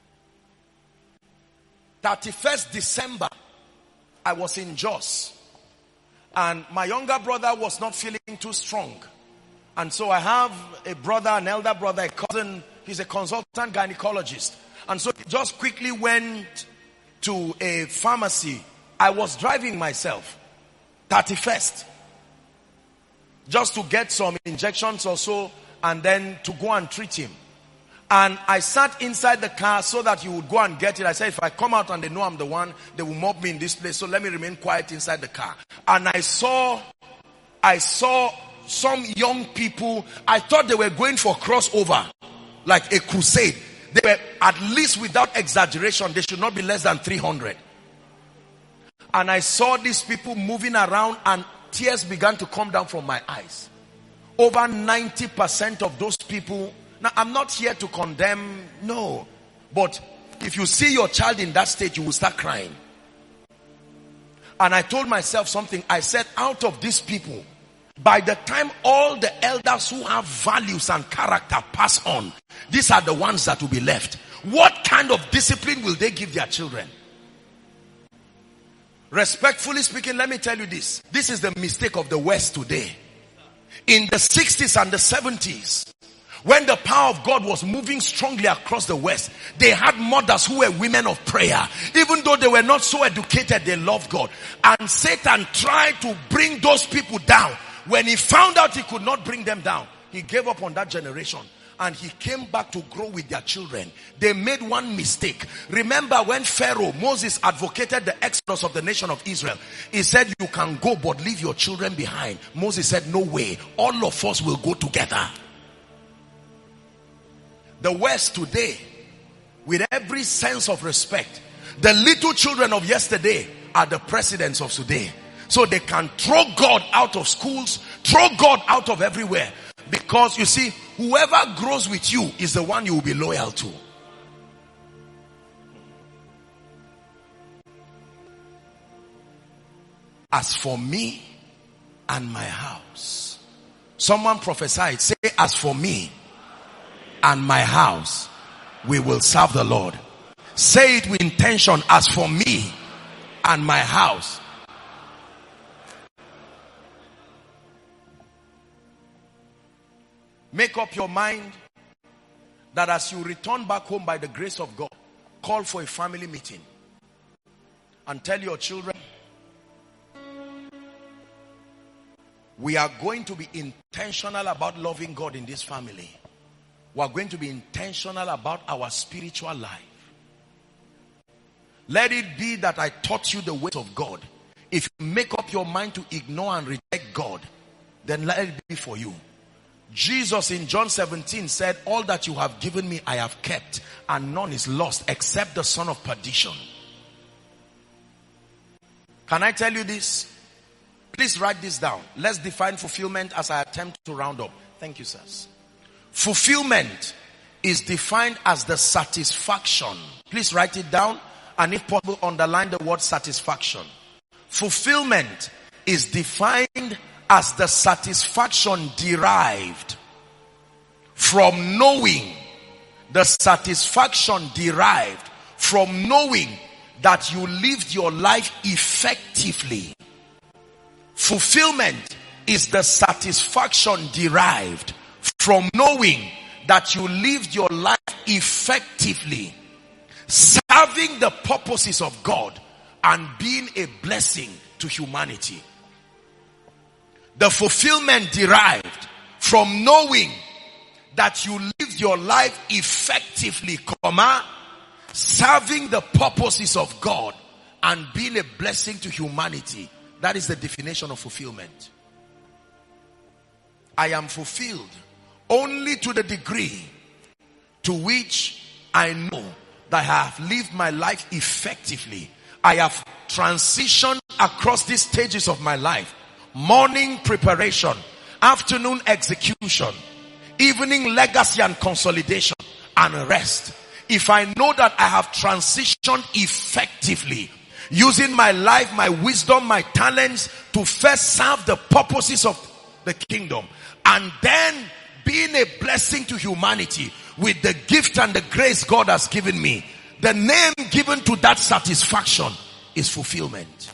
A: thirty-first December, I was in Jos. And my younger brother was not feeling too strong. And so I have a brother, an elder brother, a cousin. He's a consultant gynecologist. And so he just quickly went to a pharmacy. I was driving myself. thirty-first. Just to get some injections or so. And then to go and treat him. And I sat inside the car so that he would go and get it. I said, if I come out and they know I'm the one, they will mob me in this place. So let me remain quiet inside the car. And I saw, I saw some young people. I thought they were going for crossover, like a crusade. They were, at least without exaggeration, they should not be less than three hundred. And I saw these people moving around and tears began to come down from my eyes. Over ninety percent of those people. Now, I'm not here to condemn, no. But if you see your child in that state, you will start crying. And I told myself something. I said, out of these people, by the time all the elders who have values and character pass on, these are the ones that will be left. What kind of discipline will they give their children? Respectfully speaking, let me tell you this. This is the mistake of the West today. In the sixties and the seventies, when the power of God was moving strongly across the West, they had mothers who were women of prayer. Even though they were not so educated, they loved God. And Satan tried to bring those people down. When he found out he could not bring them down, he gave up on that generation. And he came back to grow with their children. They made one mistake. Remember when Pharaoh, Moses advocated the exodus of the nation of Israel. He said, you can go but leave your children behind. Moses said, no way. All of us will go together. The West today, with every sense of respect, the little children of yesterday are the presidents of today. So they can throw God out of schools, throw God out of everywhere. Because you see, whoever grows with you is the one you will be loyal to. As for me and my house. Someone prophesied, say, as for me and my house, we will serve the Lord. Say it with intention, as for me and my house. Make up your mind that as you return back home by the grace of God, call for a family meeting. and tell your children, we are going to be intentional about loving God in this family. We are going to be intentional about our spiritual life. Let it be that I taught you the ways of God. If you make up your mind to ignore and reject God, then let it be for you. Jesus in John seventeen said, all that you have given me I have kept, and none is lost except the son of perdition. Can I tell you this? Please write this down. Let's define fulfillment as I attempt to round up. Thank you, sirs. Fulfillment is defined as the satisfaction. Please write it down, and if possible, underline the word satisfaction. Fulfillment is defined as the satisfaction derived from knowing, the satisfaction derived from knowing that you lived your life effectively. Fulfillment is the satisfaction derived from knowing that you lived your life effectively, serving the purposes of God and being a blessing to humanity. The fulfillment derived from knowing that you lived your life effectively, comma, serving the purposes of God and being a blessing to humanity. That is the definition of fulfillment. I am fulfilled only to the degree to which I know that I have lived my life effectively. I have transitioned across these stages of my life. Morning preparation, afternoon execution, evening legacy and consolidation, and rest. If I know that I have transitioned effectively, using my life, my wisdom, my talents to first serve the purposes of the kingdom, and then being a blessing to humanity with the gift and the grace God has given me, the name given to that satisfaction is fulfillment.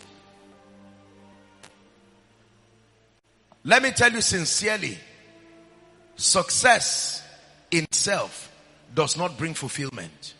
A: Let me tell you sincerely, success in itself does not bring fulfillment.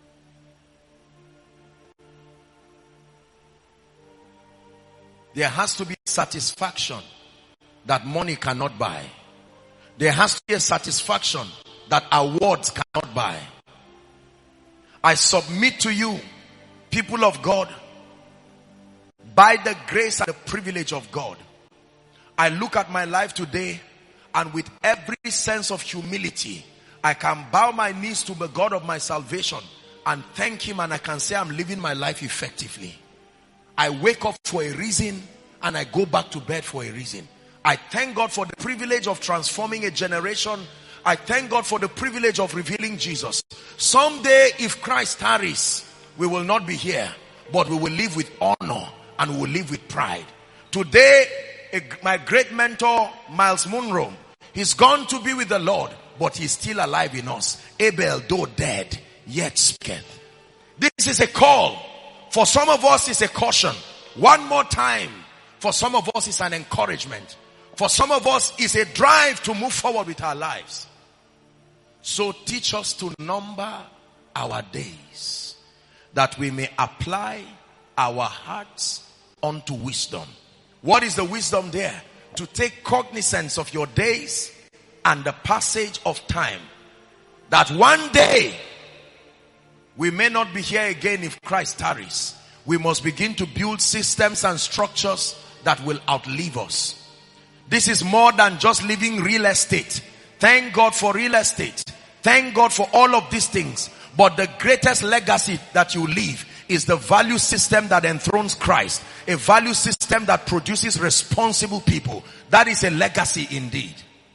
A: There has to be satisfaction that money cannot buy. There has to be a satisfaction that awards cannot buy. I submit to you, people of God, by the grace and the privilege of God, I look at my life today, and with every sense of humility, I can bow my knees to the God of my salvation and thank him, and I can say I'm living my life effectively. I wake up for a reason and I go back to bed for a reason. I thank God for the privilege of transforming a generation. I thank God for the privilege of revealing Jesus. Someday, if Christ tarries, we will not be here, but we will live with honor and we will live with pride. Today, a, my great mentor, Miles Monroe, he's gone to be with the Lord, but he's still alive in us. Abel, though dead, yet speaketh. This is a call. For some of us, it's a caution. One more time. For some of us, it's an encouragement. For some of us, it's a drive to move forward with our lives. So teach us to number our days, that we may apply our hearts unto wisdom. What is the wisdom there? To take cognizance of your days and the passage of time. That one day, we may not be here again if Christ tarries. We must begin to build systems and structures that will outlive us. This is more than just living real estate. Thank God for real estate. Thank God for all of these things. But the greatest legacy that you leave is the value system that enthrones Christ. A value system that produces responsible people. That is a legacy indeed.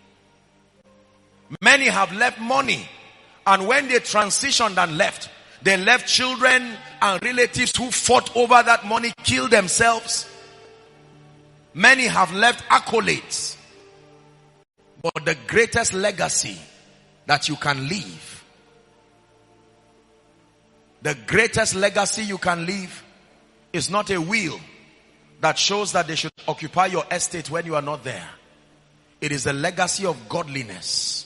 A: Many have left money, and when they transitioned and left, they left children and relatives who fought over that money, killed themselves. Many have left accolades. But the greatest legacy that you can leave, the greatest legacy you can leave is not a will that shows that they should occupy your estate when you are not there. It is the legacy of godliness,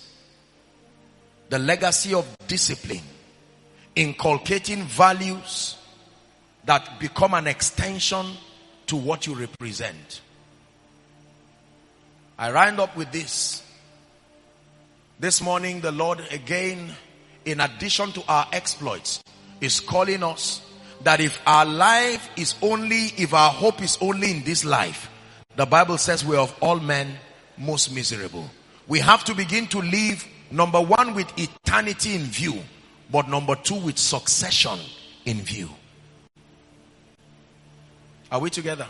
A: the legacy of discipline, inculcating values that become an extension to what you represent. I round up with this. This morning, the Lord again, in addition to our exploits, is calling us that if our life is only, if our hope is only in this life, the Bible says we are of all men most miserable. We have to begin to live, number one, with eternity in view, but number two, with succession in view. Are we together?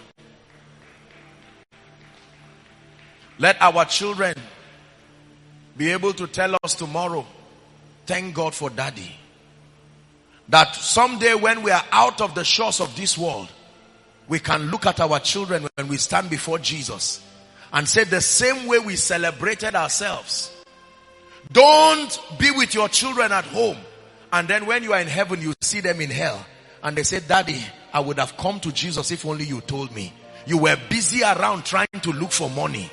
A: Let our children be able to tell us tomorrow, thank God for daddy. That someday when we are out of the shores of this world, we can look at our children when we stand before Jesus and say the same way we celebrated ourselves. Don't be with your children at home and then when you are in heaven you see them in hell and they say, Daddy, I would have come to Jesus if only you told me. You were busy around trying to look for money.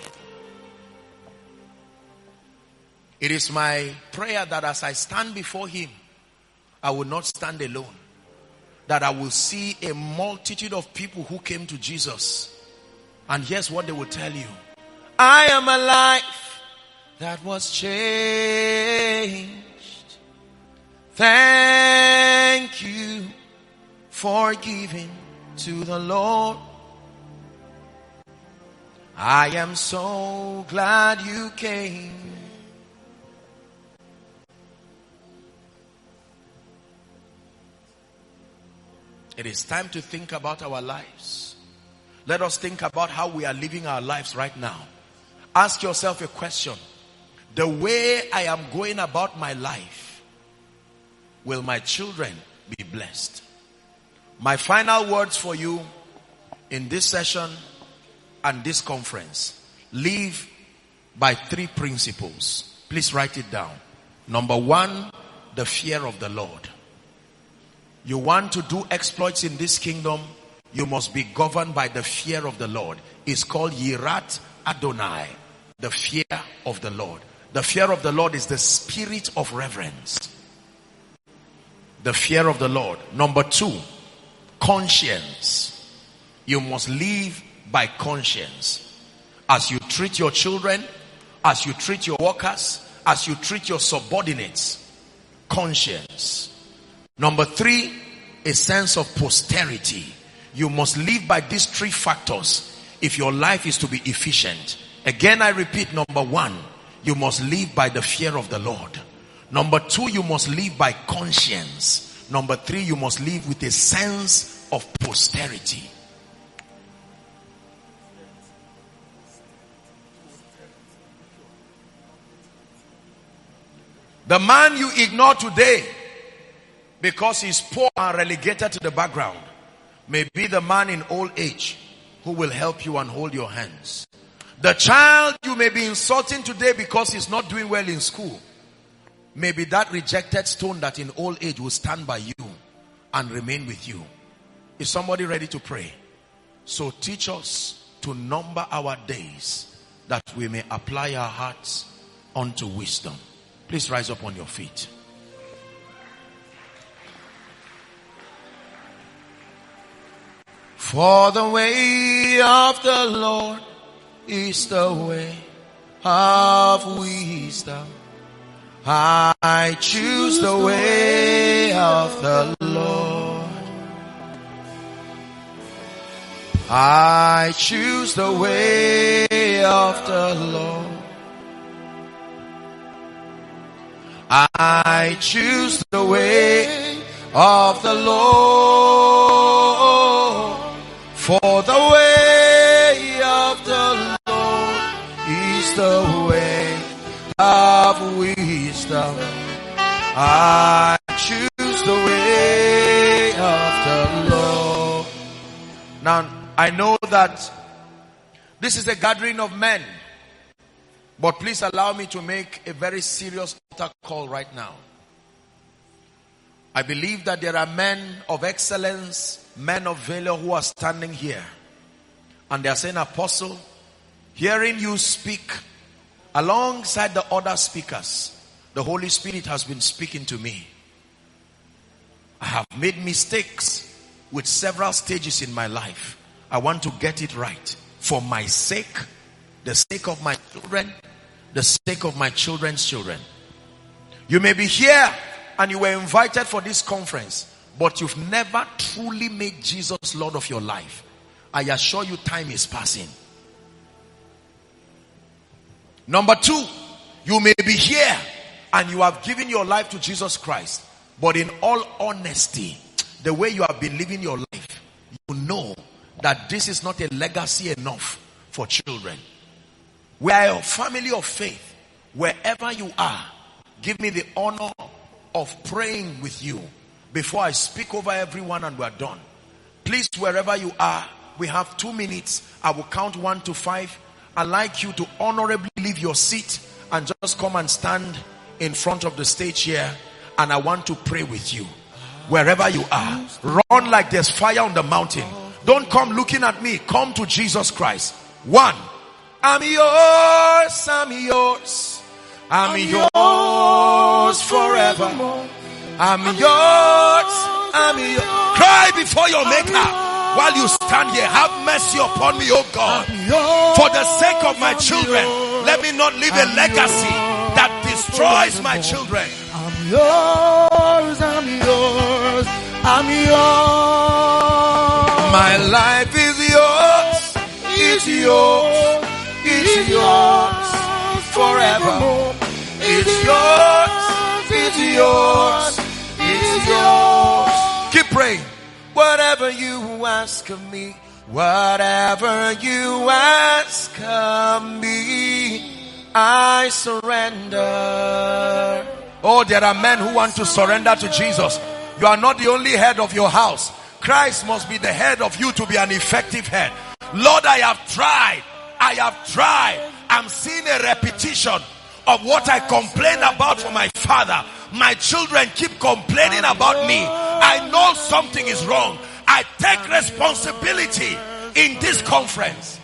A: It is my prayer that as I stand before him, I will not stand alone. That I will see a multitude of people who came to Jesus. And here's what they will tell you. I am a life that was changed. Thank you for giving to the Lord. I am so glad you came. It is time to think about our lives. Let us think about how we are living our lives right now. Ask yourself a question. The way I am going about my life, will my children be blessed? My final words for you in this session and this conference. Live by three principles. Please write it down. Number one, the fear of the Lord. You want to do exploits in this kingdom, you must be governed by the fear of the Lord. It's called Yirat Adonai, the fear of the Lord. The fear of the Lord is the spirit of reverence. The fear of the Lord. Number two, conscience. You must live by conscience. As you treat your children, as you treat your workers, as you treat your subordinates, conscience. Number three, a sense of posterity. You must live by these three factors if your life is to be efficient. Again, I repeat, number one, you must live by the fear of the Lord. Number two, you must live by conscience. Number three, you must live with a sense of posterity. The man you ignore today because he's poor and relegated to the background may be the man in old age who will help you and hold your hands. The child you may be insulting today because he's not doing well in school may be that rejected stone that in old age will stand by you and remain with you. Is somebody ready to pray? So teach us to number our days that we may apply our hearts unto wisdom. Please rise up on your feet. For the way of the Lord is the way of wisdom. I choose the way of the Lord. I choose the way of the Lord. I choose the way of the Lord. For the way of the Lord is the way of wisdom. I choose the way of the Lord. Now, I know that this is a gathering of men, but please allow me to make a very serious altar call right now. I believe that there are men of excellence, men of valor who are standing here. And they are saying, Apostle, hearing you speak alongside the other speakers, the Holy Spirit has been speaking to me. I have made mistakes with several stages in my life. I want to get it right for my sake, the sake of my children, the sake of my children's children. You may be here and you were invited for this conference, but you've never truly made Jesus Lord of your life. I assure you, time is passing. Number two, you may be here and you have given your life to Jesus Christ, but in all honesty, the way you have been living your life, you know that this is not a legacy enough for children. We are a family of faith. Wherever you are, give me the honor of praying with you before I speak over everyone and we're done. Please, wherever you are, we have two minutes. I will count one to five. I'd like you to honorably leave your seat and just come and stand in front of the stage here, and I want to pray with you. Wherever you are, run like there's fire on the mountain. Don't come looking at me. Come to Jesus Christ. One. I'm yours, I'm yours. I'm yours forever. I'm yours, I'm yours. Cry before your maker while you stand here. Have mercy upon me, oh God. For the sake of my children, let me not leave a legacy that destroys my children.
B: I'm yours, I'm yours, I'm yours.
A: My life is yours, it's yours, it's yours forever. It's yours, it's yours, it's yours. Keep praying. Whatever you ask of me, whatever you ask of me, I surrender. Oh, there are men who want to surrender to Jesus. You are not the only head of your house. Christ must be the head of you to be an effective head. Lord, I have tried. I have tried. I'm seeing a repetition of what I complain about for my father. My children keep complaining about me. I know something is wrong. I take responsibility in this conference.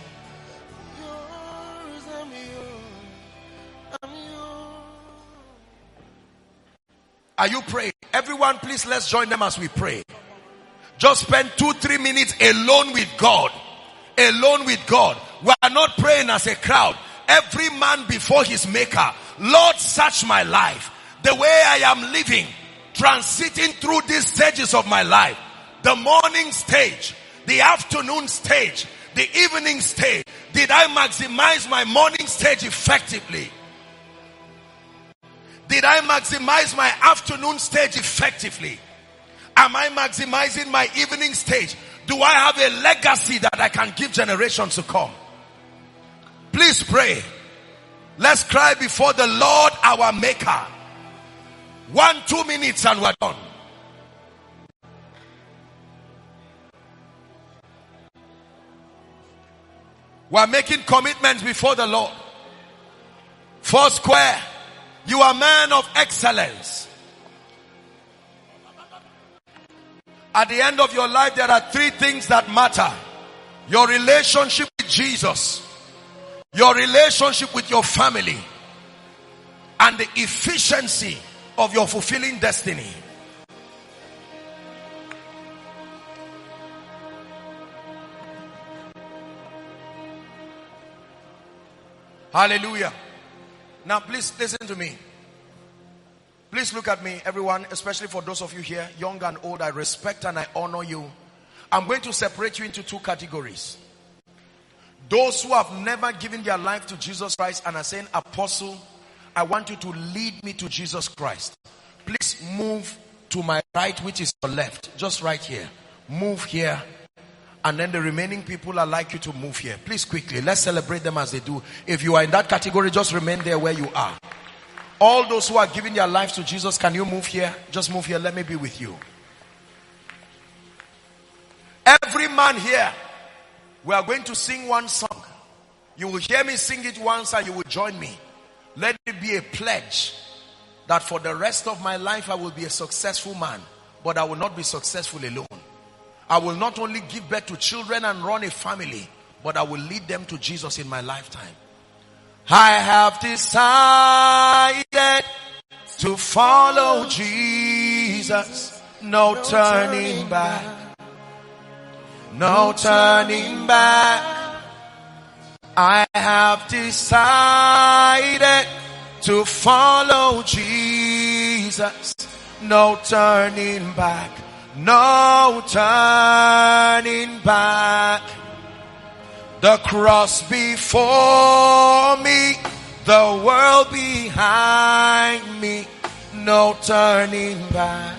A: Are you praying? Everyone, please, let's join them as we pray. Just spend two, three minutes alone with God. Alone with God. We are not praying as a crowd. Every man before his maker. Lord, search my life. The way I am living, transiting through these stages of my life. The morning stage, the afternoon stage, the evening stage. Did I maximize my morning stage effectively? Did I maximize my afternoon stage effectively? Am I maximizing my evening stage? Do I have a legacy that I can give generations to come? Please pray. Let's cry before the Lord our Maker. One, two minutes and we're done. We're making commitments before the Lord. Four Square, you are a man of excellence. At the end of your life, there are three things that matter. Your relationship with Jesus, your relationship with your family, and the efficiency of your fulfilling destiny. Hallelujah. Now please listen to me. Please look at me, everyone, especially for those of you here, young and old. I respect and I honor you. I'm going to separate you into two categories. Those who have never given their life to Jesus Christ and are saying, Apostle, I want you to lead me to Jesus Christ. Please move to my right, which is your left. Just right here. Move here. And then the remaining people, I'd like you to move here. Please quickly, let's celebrate them as they do. If you are in that category, just remain there where you are. All those who are giving their lives to Jesus, can you move here? Just move here. Let me be with you. Every man here, we are going to sing one song. You will hear me sing it once and you will join me. Let it be a pledge that for the rest of my life I will be a successful man, but I will not be successful alone. I will not only give birth to children and run a family, but I will lead them to Jesus in my lifetime. I have decided to follow Jesus, no turning back. no turning back. I have decided to follow Jesus. No turning back, no turning back. The cross before me, the world behind me. No turning back,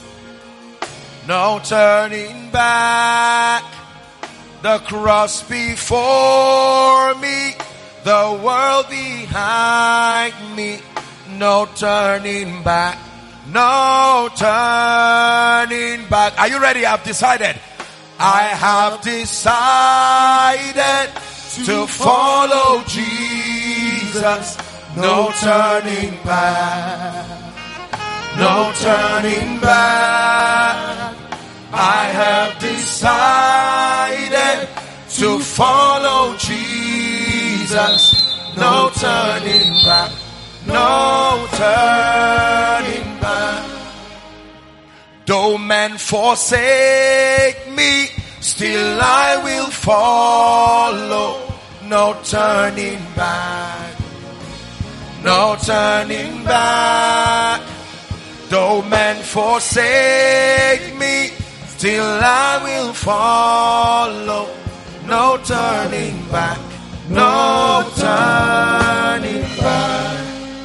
A: no turning back. The cross before me, the world behind me. No turning back, no turning back. Are you ready? I've decided. I have decided to follow Jesus. No turning back, no turning back. I have decided to follow Jesus. No turning back, no turning back. Though men forsake me, still I will follow. No turning back, no turning back. Though men forsake me, still I will follow. No turning back, no turning back.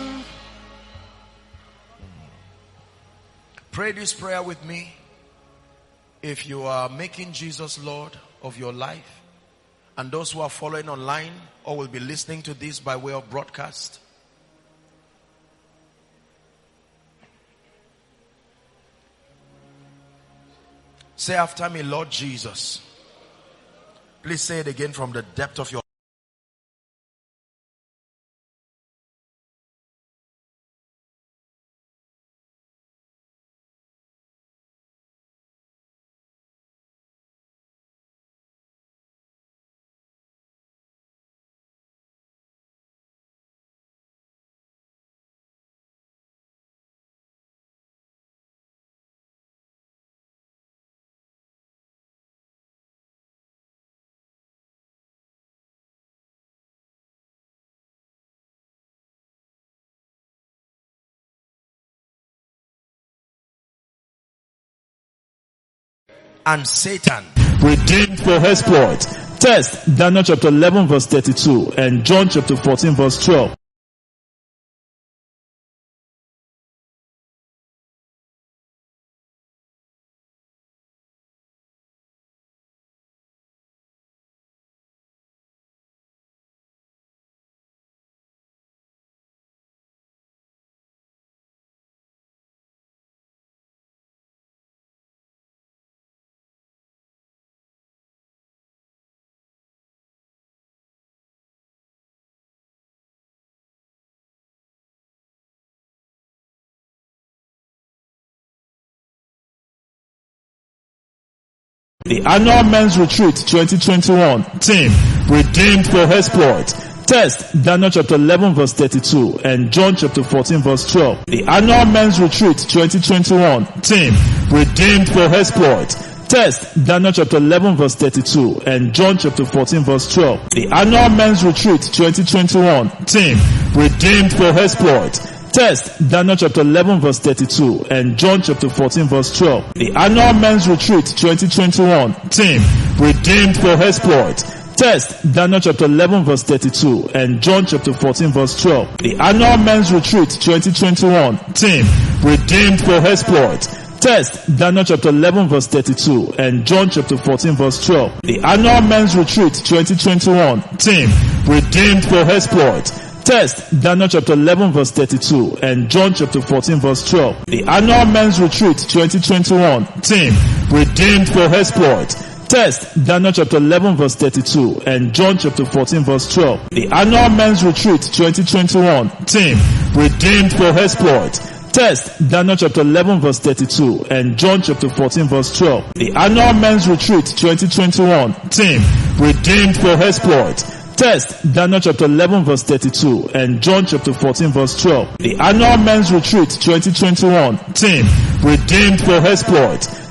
A: Pray this prayer with me. If you are making Jesus Lord of your life, and those who are following online or will be listening to this by way of broadcast, say after me, Lord Jesus. Please say it again from the depth of your and Satan.
C: Redeemed for exploit. Test Daniel chapter eleven verse thirty-two and John chapter fourteen verse twelve. The annual men's retreat twenty twenty-one team Redeemed for exploit. Test Daniel chapter eleven verse thirty-two and John chapter fourteen verse twelve. The annual men's retreat twenty twenty-one team Redeemed for exploit. Test Daniel chapter eleven verse thirty-two and John chapter fourteen verse twelve. The annual men's retreat twenty twenty-one team Redeemed for exploit. Test Daniel chapter eleven verse thirty-two and John chapter fourteen verse twelve. The annual men's retreat twenty twenty-one team Redeemed for exploit. Test Daniel chapter eleven verse thirty-two and John chapter fourteen verse twelve. The annual men's retreat twenty twenty-one team Redeemed for exploit. Test Daniel chapter eleven verse thirty-two and John chapter fourteen verse twelve. The annual men's retreat twenty twenty-one team Redeemed for exploit. Test Daniel chapter eleven verse thirty-two and John chapter fourteen verse twelve. The annual men's retreat twenty twenty-one team Redeemed for exploit. Test Daniel chapter eleven verse thirty-two and John chapter fourteen verse twelve. The annual men's retreat twenty twenty-one team Redeemed for exploit. Test Daniel chapter eleven verse thirty-two and John chapter fourteen verse twelve. The annual men's retreat twenty twenty-one team Redeemed for exploit. Test Daniel chapter eleven verse thirty-two and John chapter fourteen verse twelve. The annual men's retreat twenty twenty-one team Redeemed for exploit.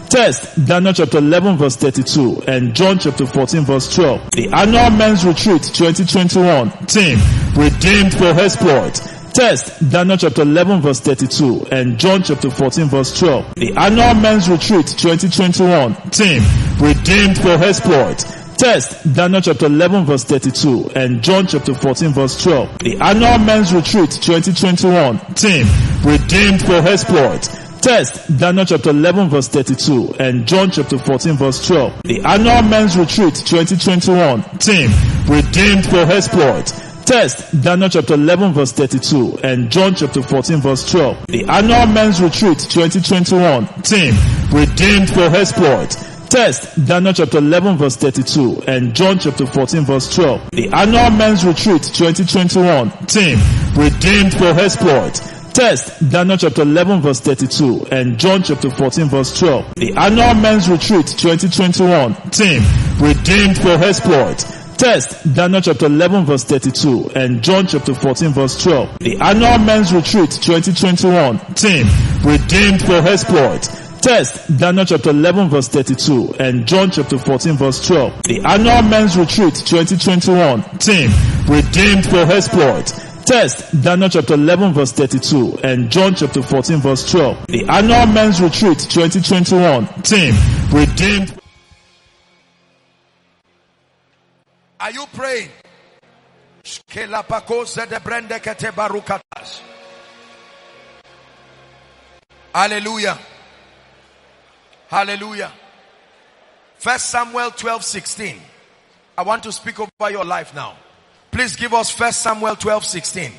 C: Test Daniel chapter eleven verse thirty-two and John chapter fourteen verse twelve. The annual men's retreat twenty twenty-one team redeemed for exploit. Test Daniel chapter eleven verse thirty-two and John chapter fourteen verse twelve. The annual men's retreat twenty twenty-one team redeemed for exploit. Test Daniel chapter eleven verse thirty-two and John chapter fourteen verse twelve. The annual men's retreat twenty twenty-one team redeemed for exploit. Test Daniel chapter eleven verse thirty-two and John chapter fourteen verse twelve. The annual men's retreat twenty twenty-one team redeemed for exploit. Test Daniel chapter eleven verse thirty-two and John chapter fourteen verse twelve. The annual men's retreat twenty twenty-one team redeemed for exploit. Test Daniel chapter eleven verse thirty-two and John chapter fourteen verse twelve. The annual men's retreat twenty twenty-one team redeemed for exploit. Test Daniel chapter eleven verse thirty-two and John chapter fourteen verse twelve. The annual men's retreat twenty twenty-one team redeemed for exploit. Test Daniel chapter eleven verse thirty-two and John chapter fourteen verse twelve. The annual men's retreat twenty twenty-one team redeemed for exploit. Test Daniel chapter eleven verse thirty-two and John chapter fourteen verse twelve. The annual men's retreat twenty twenty-one team redeemed for exploit. Test Daniel chapter eleven verse thirty-two and John chapter fourteen verse twelve. The annual men's retreat twenty twenty-one team redeemed.
A: Are you praying? Hallelujah. Hallelujah. First Samuel twelve sixteen. I want to speak over your life now. Please give us First Samuel twelve sixteen.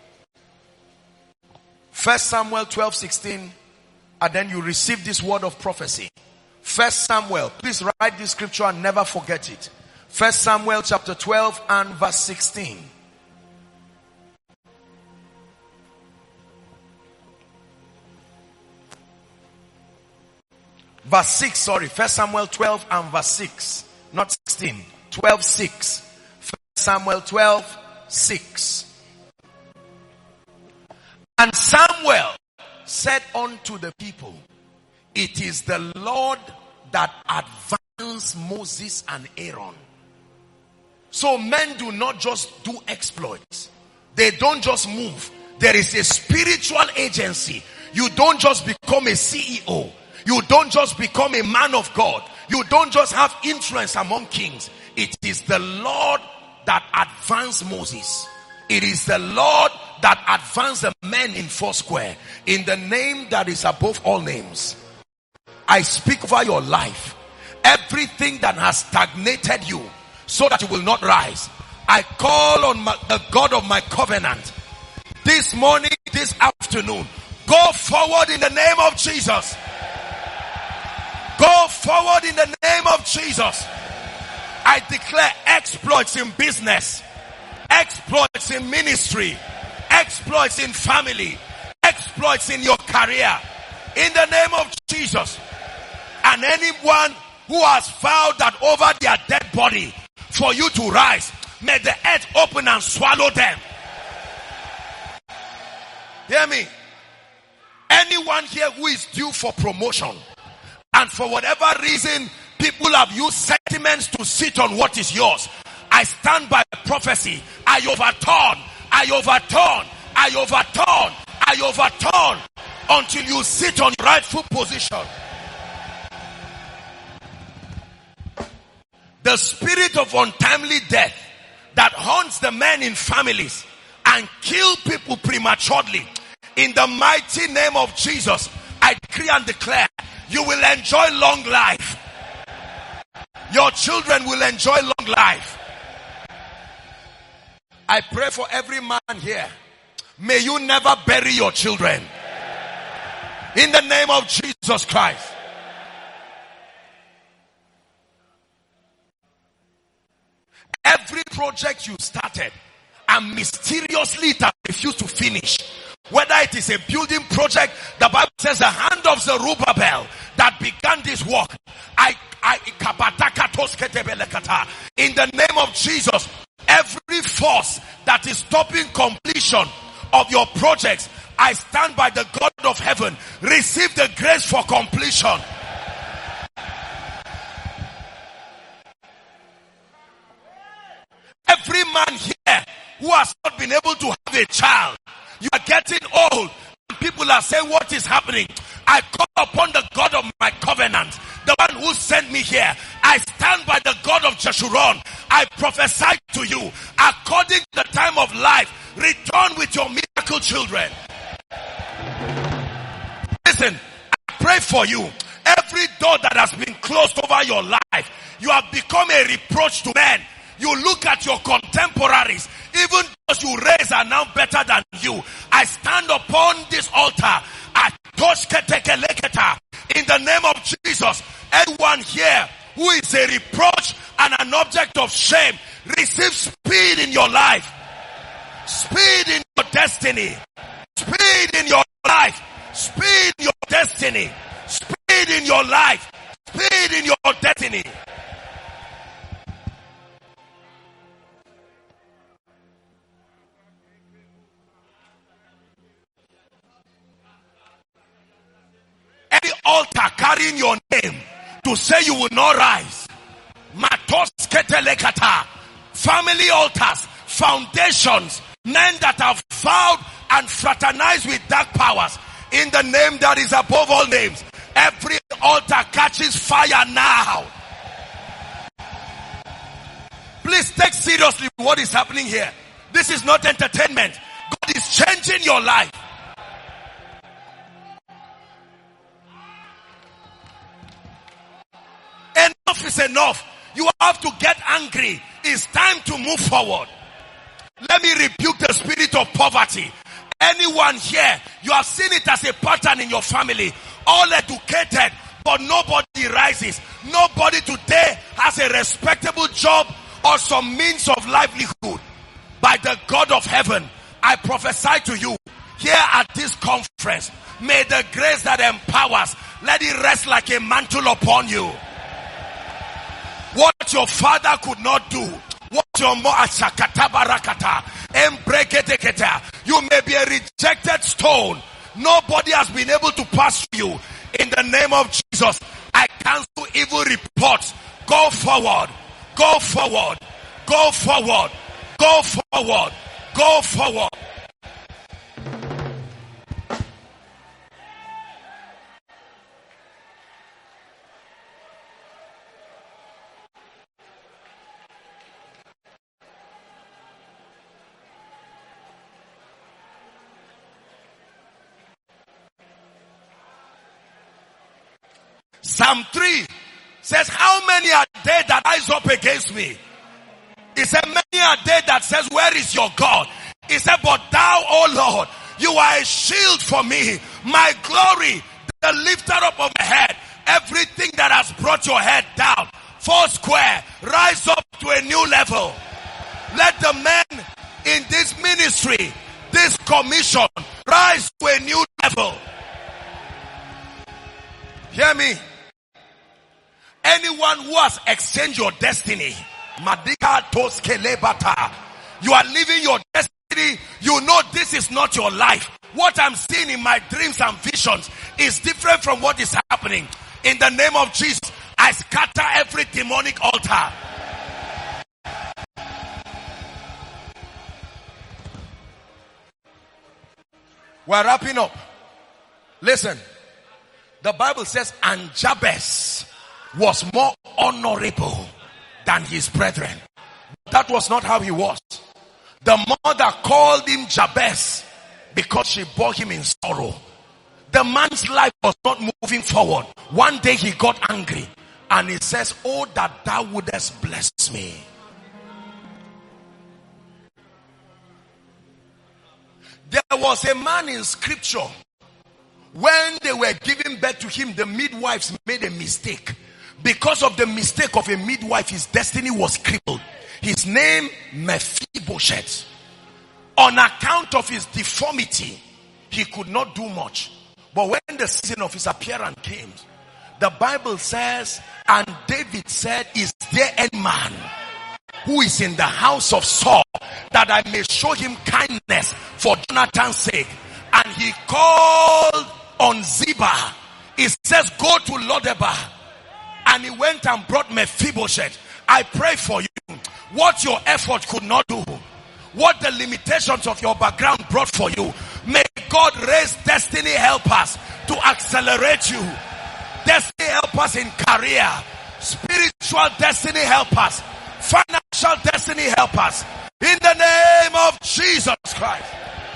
A: First Samuel twelve sixteen, and then you receive this word of prophecy. First Samuel, please write this scripture and never forget it. First Samuel chapter twelve and verse sixteen. Verse six, sorry. First Samuel twelve and verse six. Not sixteen. twelve six. First Samuel twelve six. And Samuel said unto the people, it is the Lord that advanced Moses and Aaron. So men do not just do exploits. They don't just move. There is a spiritual agency. You don't just become a C E O. You don't just become a man of God. You don't just have influence among kings. It is the Lord that advanced Moses. It is the Lord that advanced the men in Foursquare. In the name that is above all names. I speak over your life. Everything that has stagnated you so that you will not rise. I call on my, the God of my covenant. This morning, this afternoon. Go forward in the name of Jesus. Go forward in the name of Jesus. I declare exploits in business, exploits in ministry, exploits in family, exploits in your career. In the name of Jesus. And anyone who has vowed that over their dead body for you to rise, may the earth open and swallow them. Hear me. Anyone here who is due for promotion, and for whatever reason, people have used sentiments to sit on what is yours. I stand by prophecy. I overturn. I overturn. I overturn. I overturn until you sit on your rightful position. The spirit of untimely death that haunts the men in families and kill people prematurely. In the mighty name of Jesus, I decree and declare, you will enjoy long life. Your children will enjoy long life. I pray for every man here. May you never bury your children. In the name of Jesus Christ. Every project you started and mysteriously that refused to finish, whether it is a building project, the Bible says the hand of Zerubbabel that began this work. I, I, in the name of Jesus, every force that is stopping completion of your projects, I stand by the God of heaven. Receive the grace for completion. Every man here who has not been able to have a child, you are getting old. People are saying, what is happening? I call upon the God of my covenant, the one who sent me here. I stand by the God of Jeshurun. I prophesy to you, according to the time of life, return with your miracle children. Listen, I pray for you. Every door that has been closed over your life, you have become a reproach to men. You look at your contemporaries, even those you raise are now better than you. I stand upon this altar in the name of Jesus. Anyone here who is a reproach and an object of shame, receive speed in your life, speed in your destiny, speed in your life, speed in your destiny, speed in your life, speed in your destiny. Any altar carrying your name to say you will not rise. Matos ketelekata. Family altars, foundations, men that have vowed and fraternized with dark powers in the name that is above all names. Every altar catches fire now. Please take seriously what is happening here. This is not entertainment. God is changing your life. Enough is enough. You have to get angry. It's time to move forward. Let me rebuke the spirit of poverty. Anyone here, you have seen it as a pattern in your family. All educated, but nobody rises. Nobody today has a respectable job or some means of livelihood. By the God of heaven, I prophesy to you here at this conference, may the grace that empowers, let it rest like a mantle upon you. What your father could not do, what your mother, you may be a rejected stone. Nobody has been able to pass you. In the name of Jesus, I cancel evil reports. Go forward, go forward, go forward, go forward, go forward. Psalm three says, how many are there that rise up against me? He said, many are there that says, where is your God? He said, but thou, O Lord, you are a shield for me, my glory, the lifter up of my head. Everything that has brought your head down, four square, rise up to a new level. Let the men in this ministry, this commission, rise to a new level. Hear me. Anyone who has exchanged your destiny, Madika Toskelebata, you are living your destiny, you know this is not your life. What I'm seeing in my dreams and visions is different from what is happening. In the name of Jesus, I scatter every demonic altar. We're wrapping up. Listen. The Bible says, and Jabez was more honorable than his brethren. That was not how he was. The mother called him Jabez because she bore him in sorrow. The man's life was not moving forward. One day he got angry and he says, oh, that thou wouldest bless me. There was a man in scripture. When they were giving birth to him, the midwives made a mistake. Because of the mistake of a midwife, his destiny was crippled. His name, Mephibosheth. On account of his deformity, he could not do much. But when the season of his appearance came, the Bible says, and David said, is there any man who is in the house of Saul that I may show him kindness for Jonathan's sake? And he called on Ziba. It says, go to Lodebar. And he went and brought Mephibosheth. I pray for you. what your effort could not do, what the limitations of your background brought for you. May God raise destiny helpers to accelerate you. Destiny helpers in career, spiritual destiny helpers, financial destiny helpers, in the name of Jesus Christ.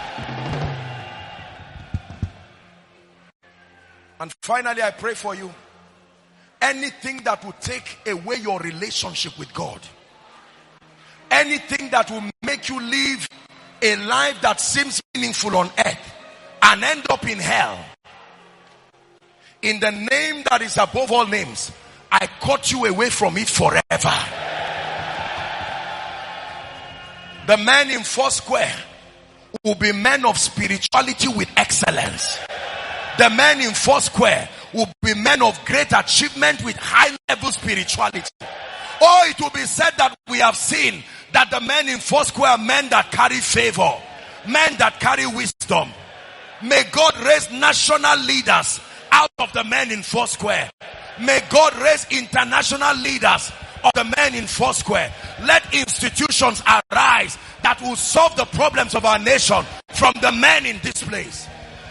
A: And finally, I pray for you. Anything that will take away your relationship with God, anything that will make you live a life that seems meaningful on earth and end up in hell, in the name that is above all names, I cut you away from it forever. The men in Foursquare will be men of spirituality with excellence. The men in Foursquare will be men of great achievement with high level spirituality. Oh, it will be said that we have seen that the men in Foursquare are men that carry favor, men that carry wisdom. May God raise national leaders out of the men in Foursquare. May God raise international leaders of the men in Foursquare. Let institutions arise that will solve the problems of our nation from the men in this place.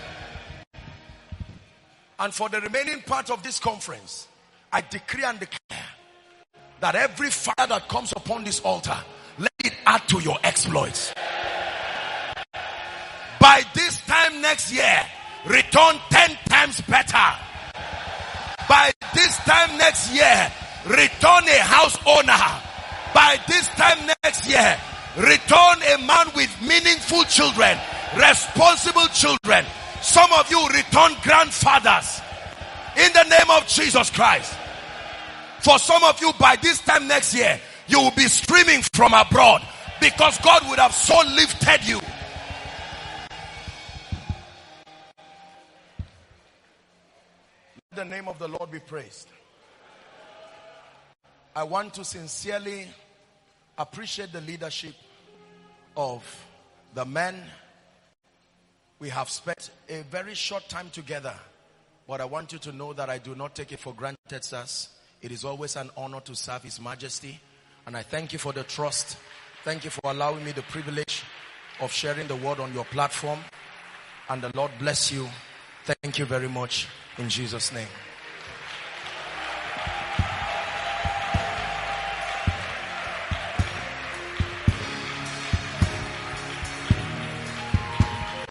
A: And for the remaining part of this conference, I decree and declare that every fire that comes upon this altar, let it add to your exploits. By this time next year, return ten times better. By this time next year, return a house owner. By this time next year, return a man with meaningful children, responsible children. Some of you return grandfathers in the name of Jesus Christ. For some of you, by this time next year, you will be streaming from abroad because God would have so lifted you. Let the name of the Lord be praised. I want to sincerely appreciate the leadership of the men. We have spent a very short time together, but I want you to know that I do not take it for granted, sirs. It is always an honor to serve His Majesty, and I thank you for the trust. Thank you for allowing me the privilege of sharing the word on your platform, and the Lord bless you. Thank you very much in Jesus' name.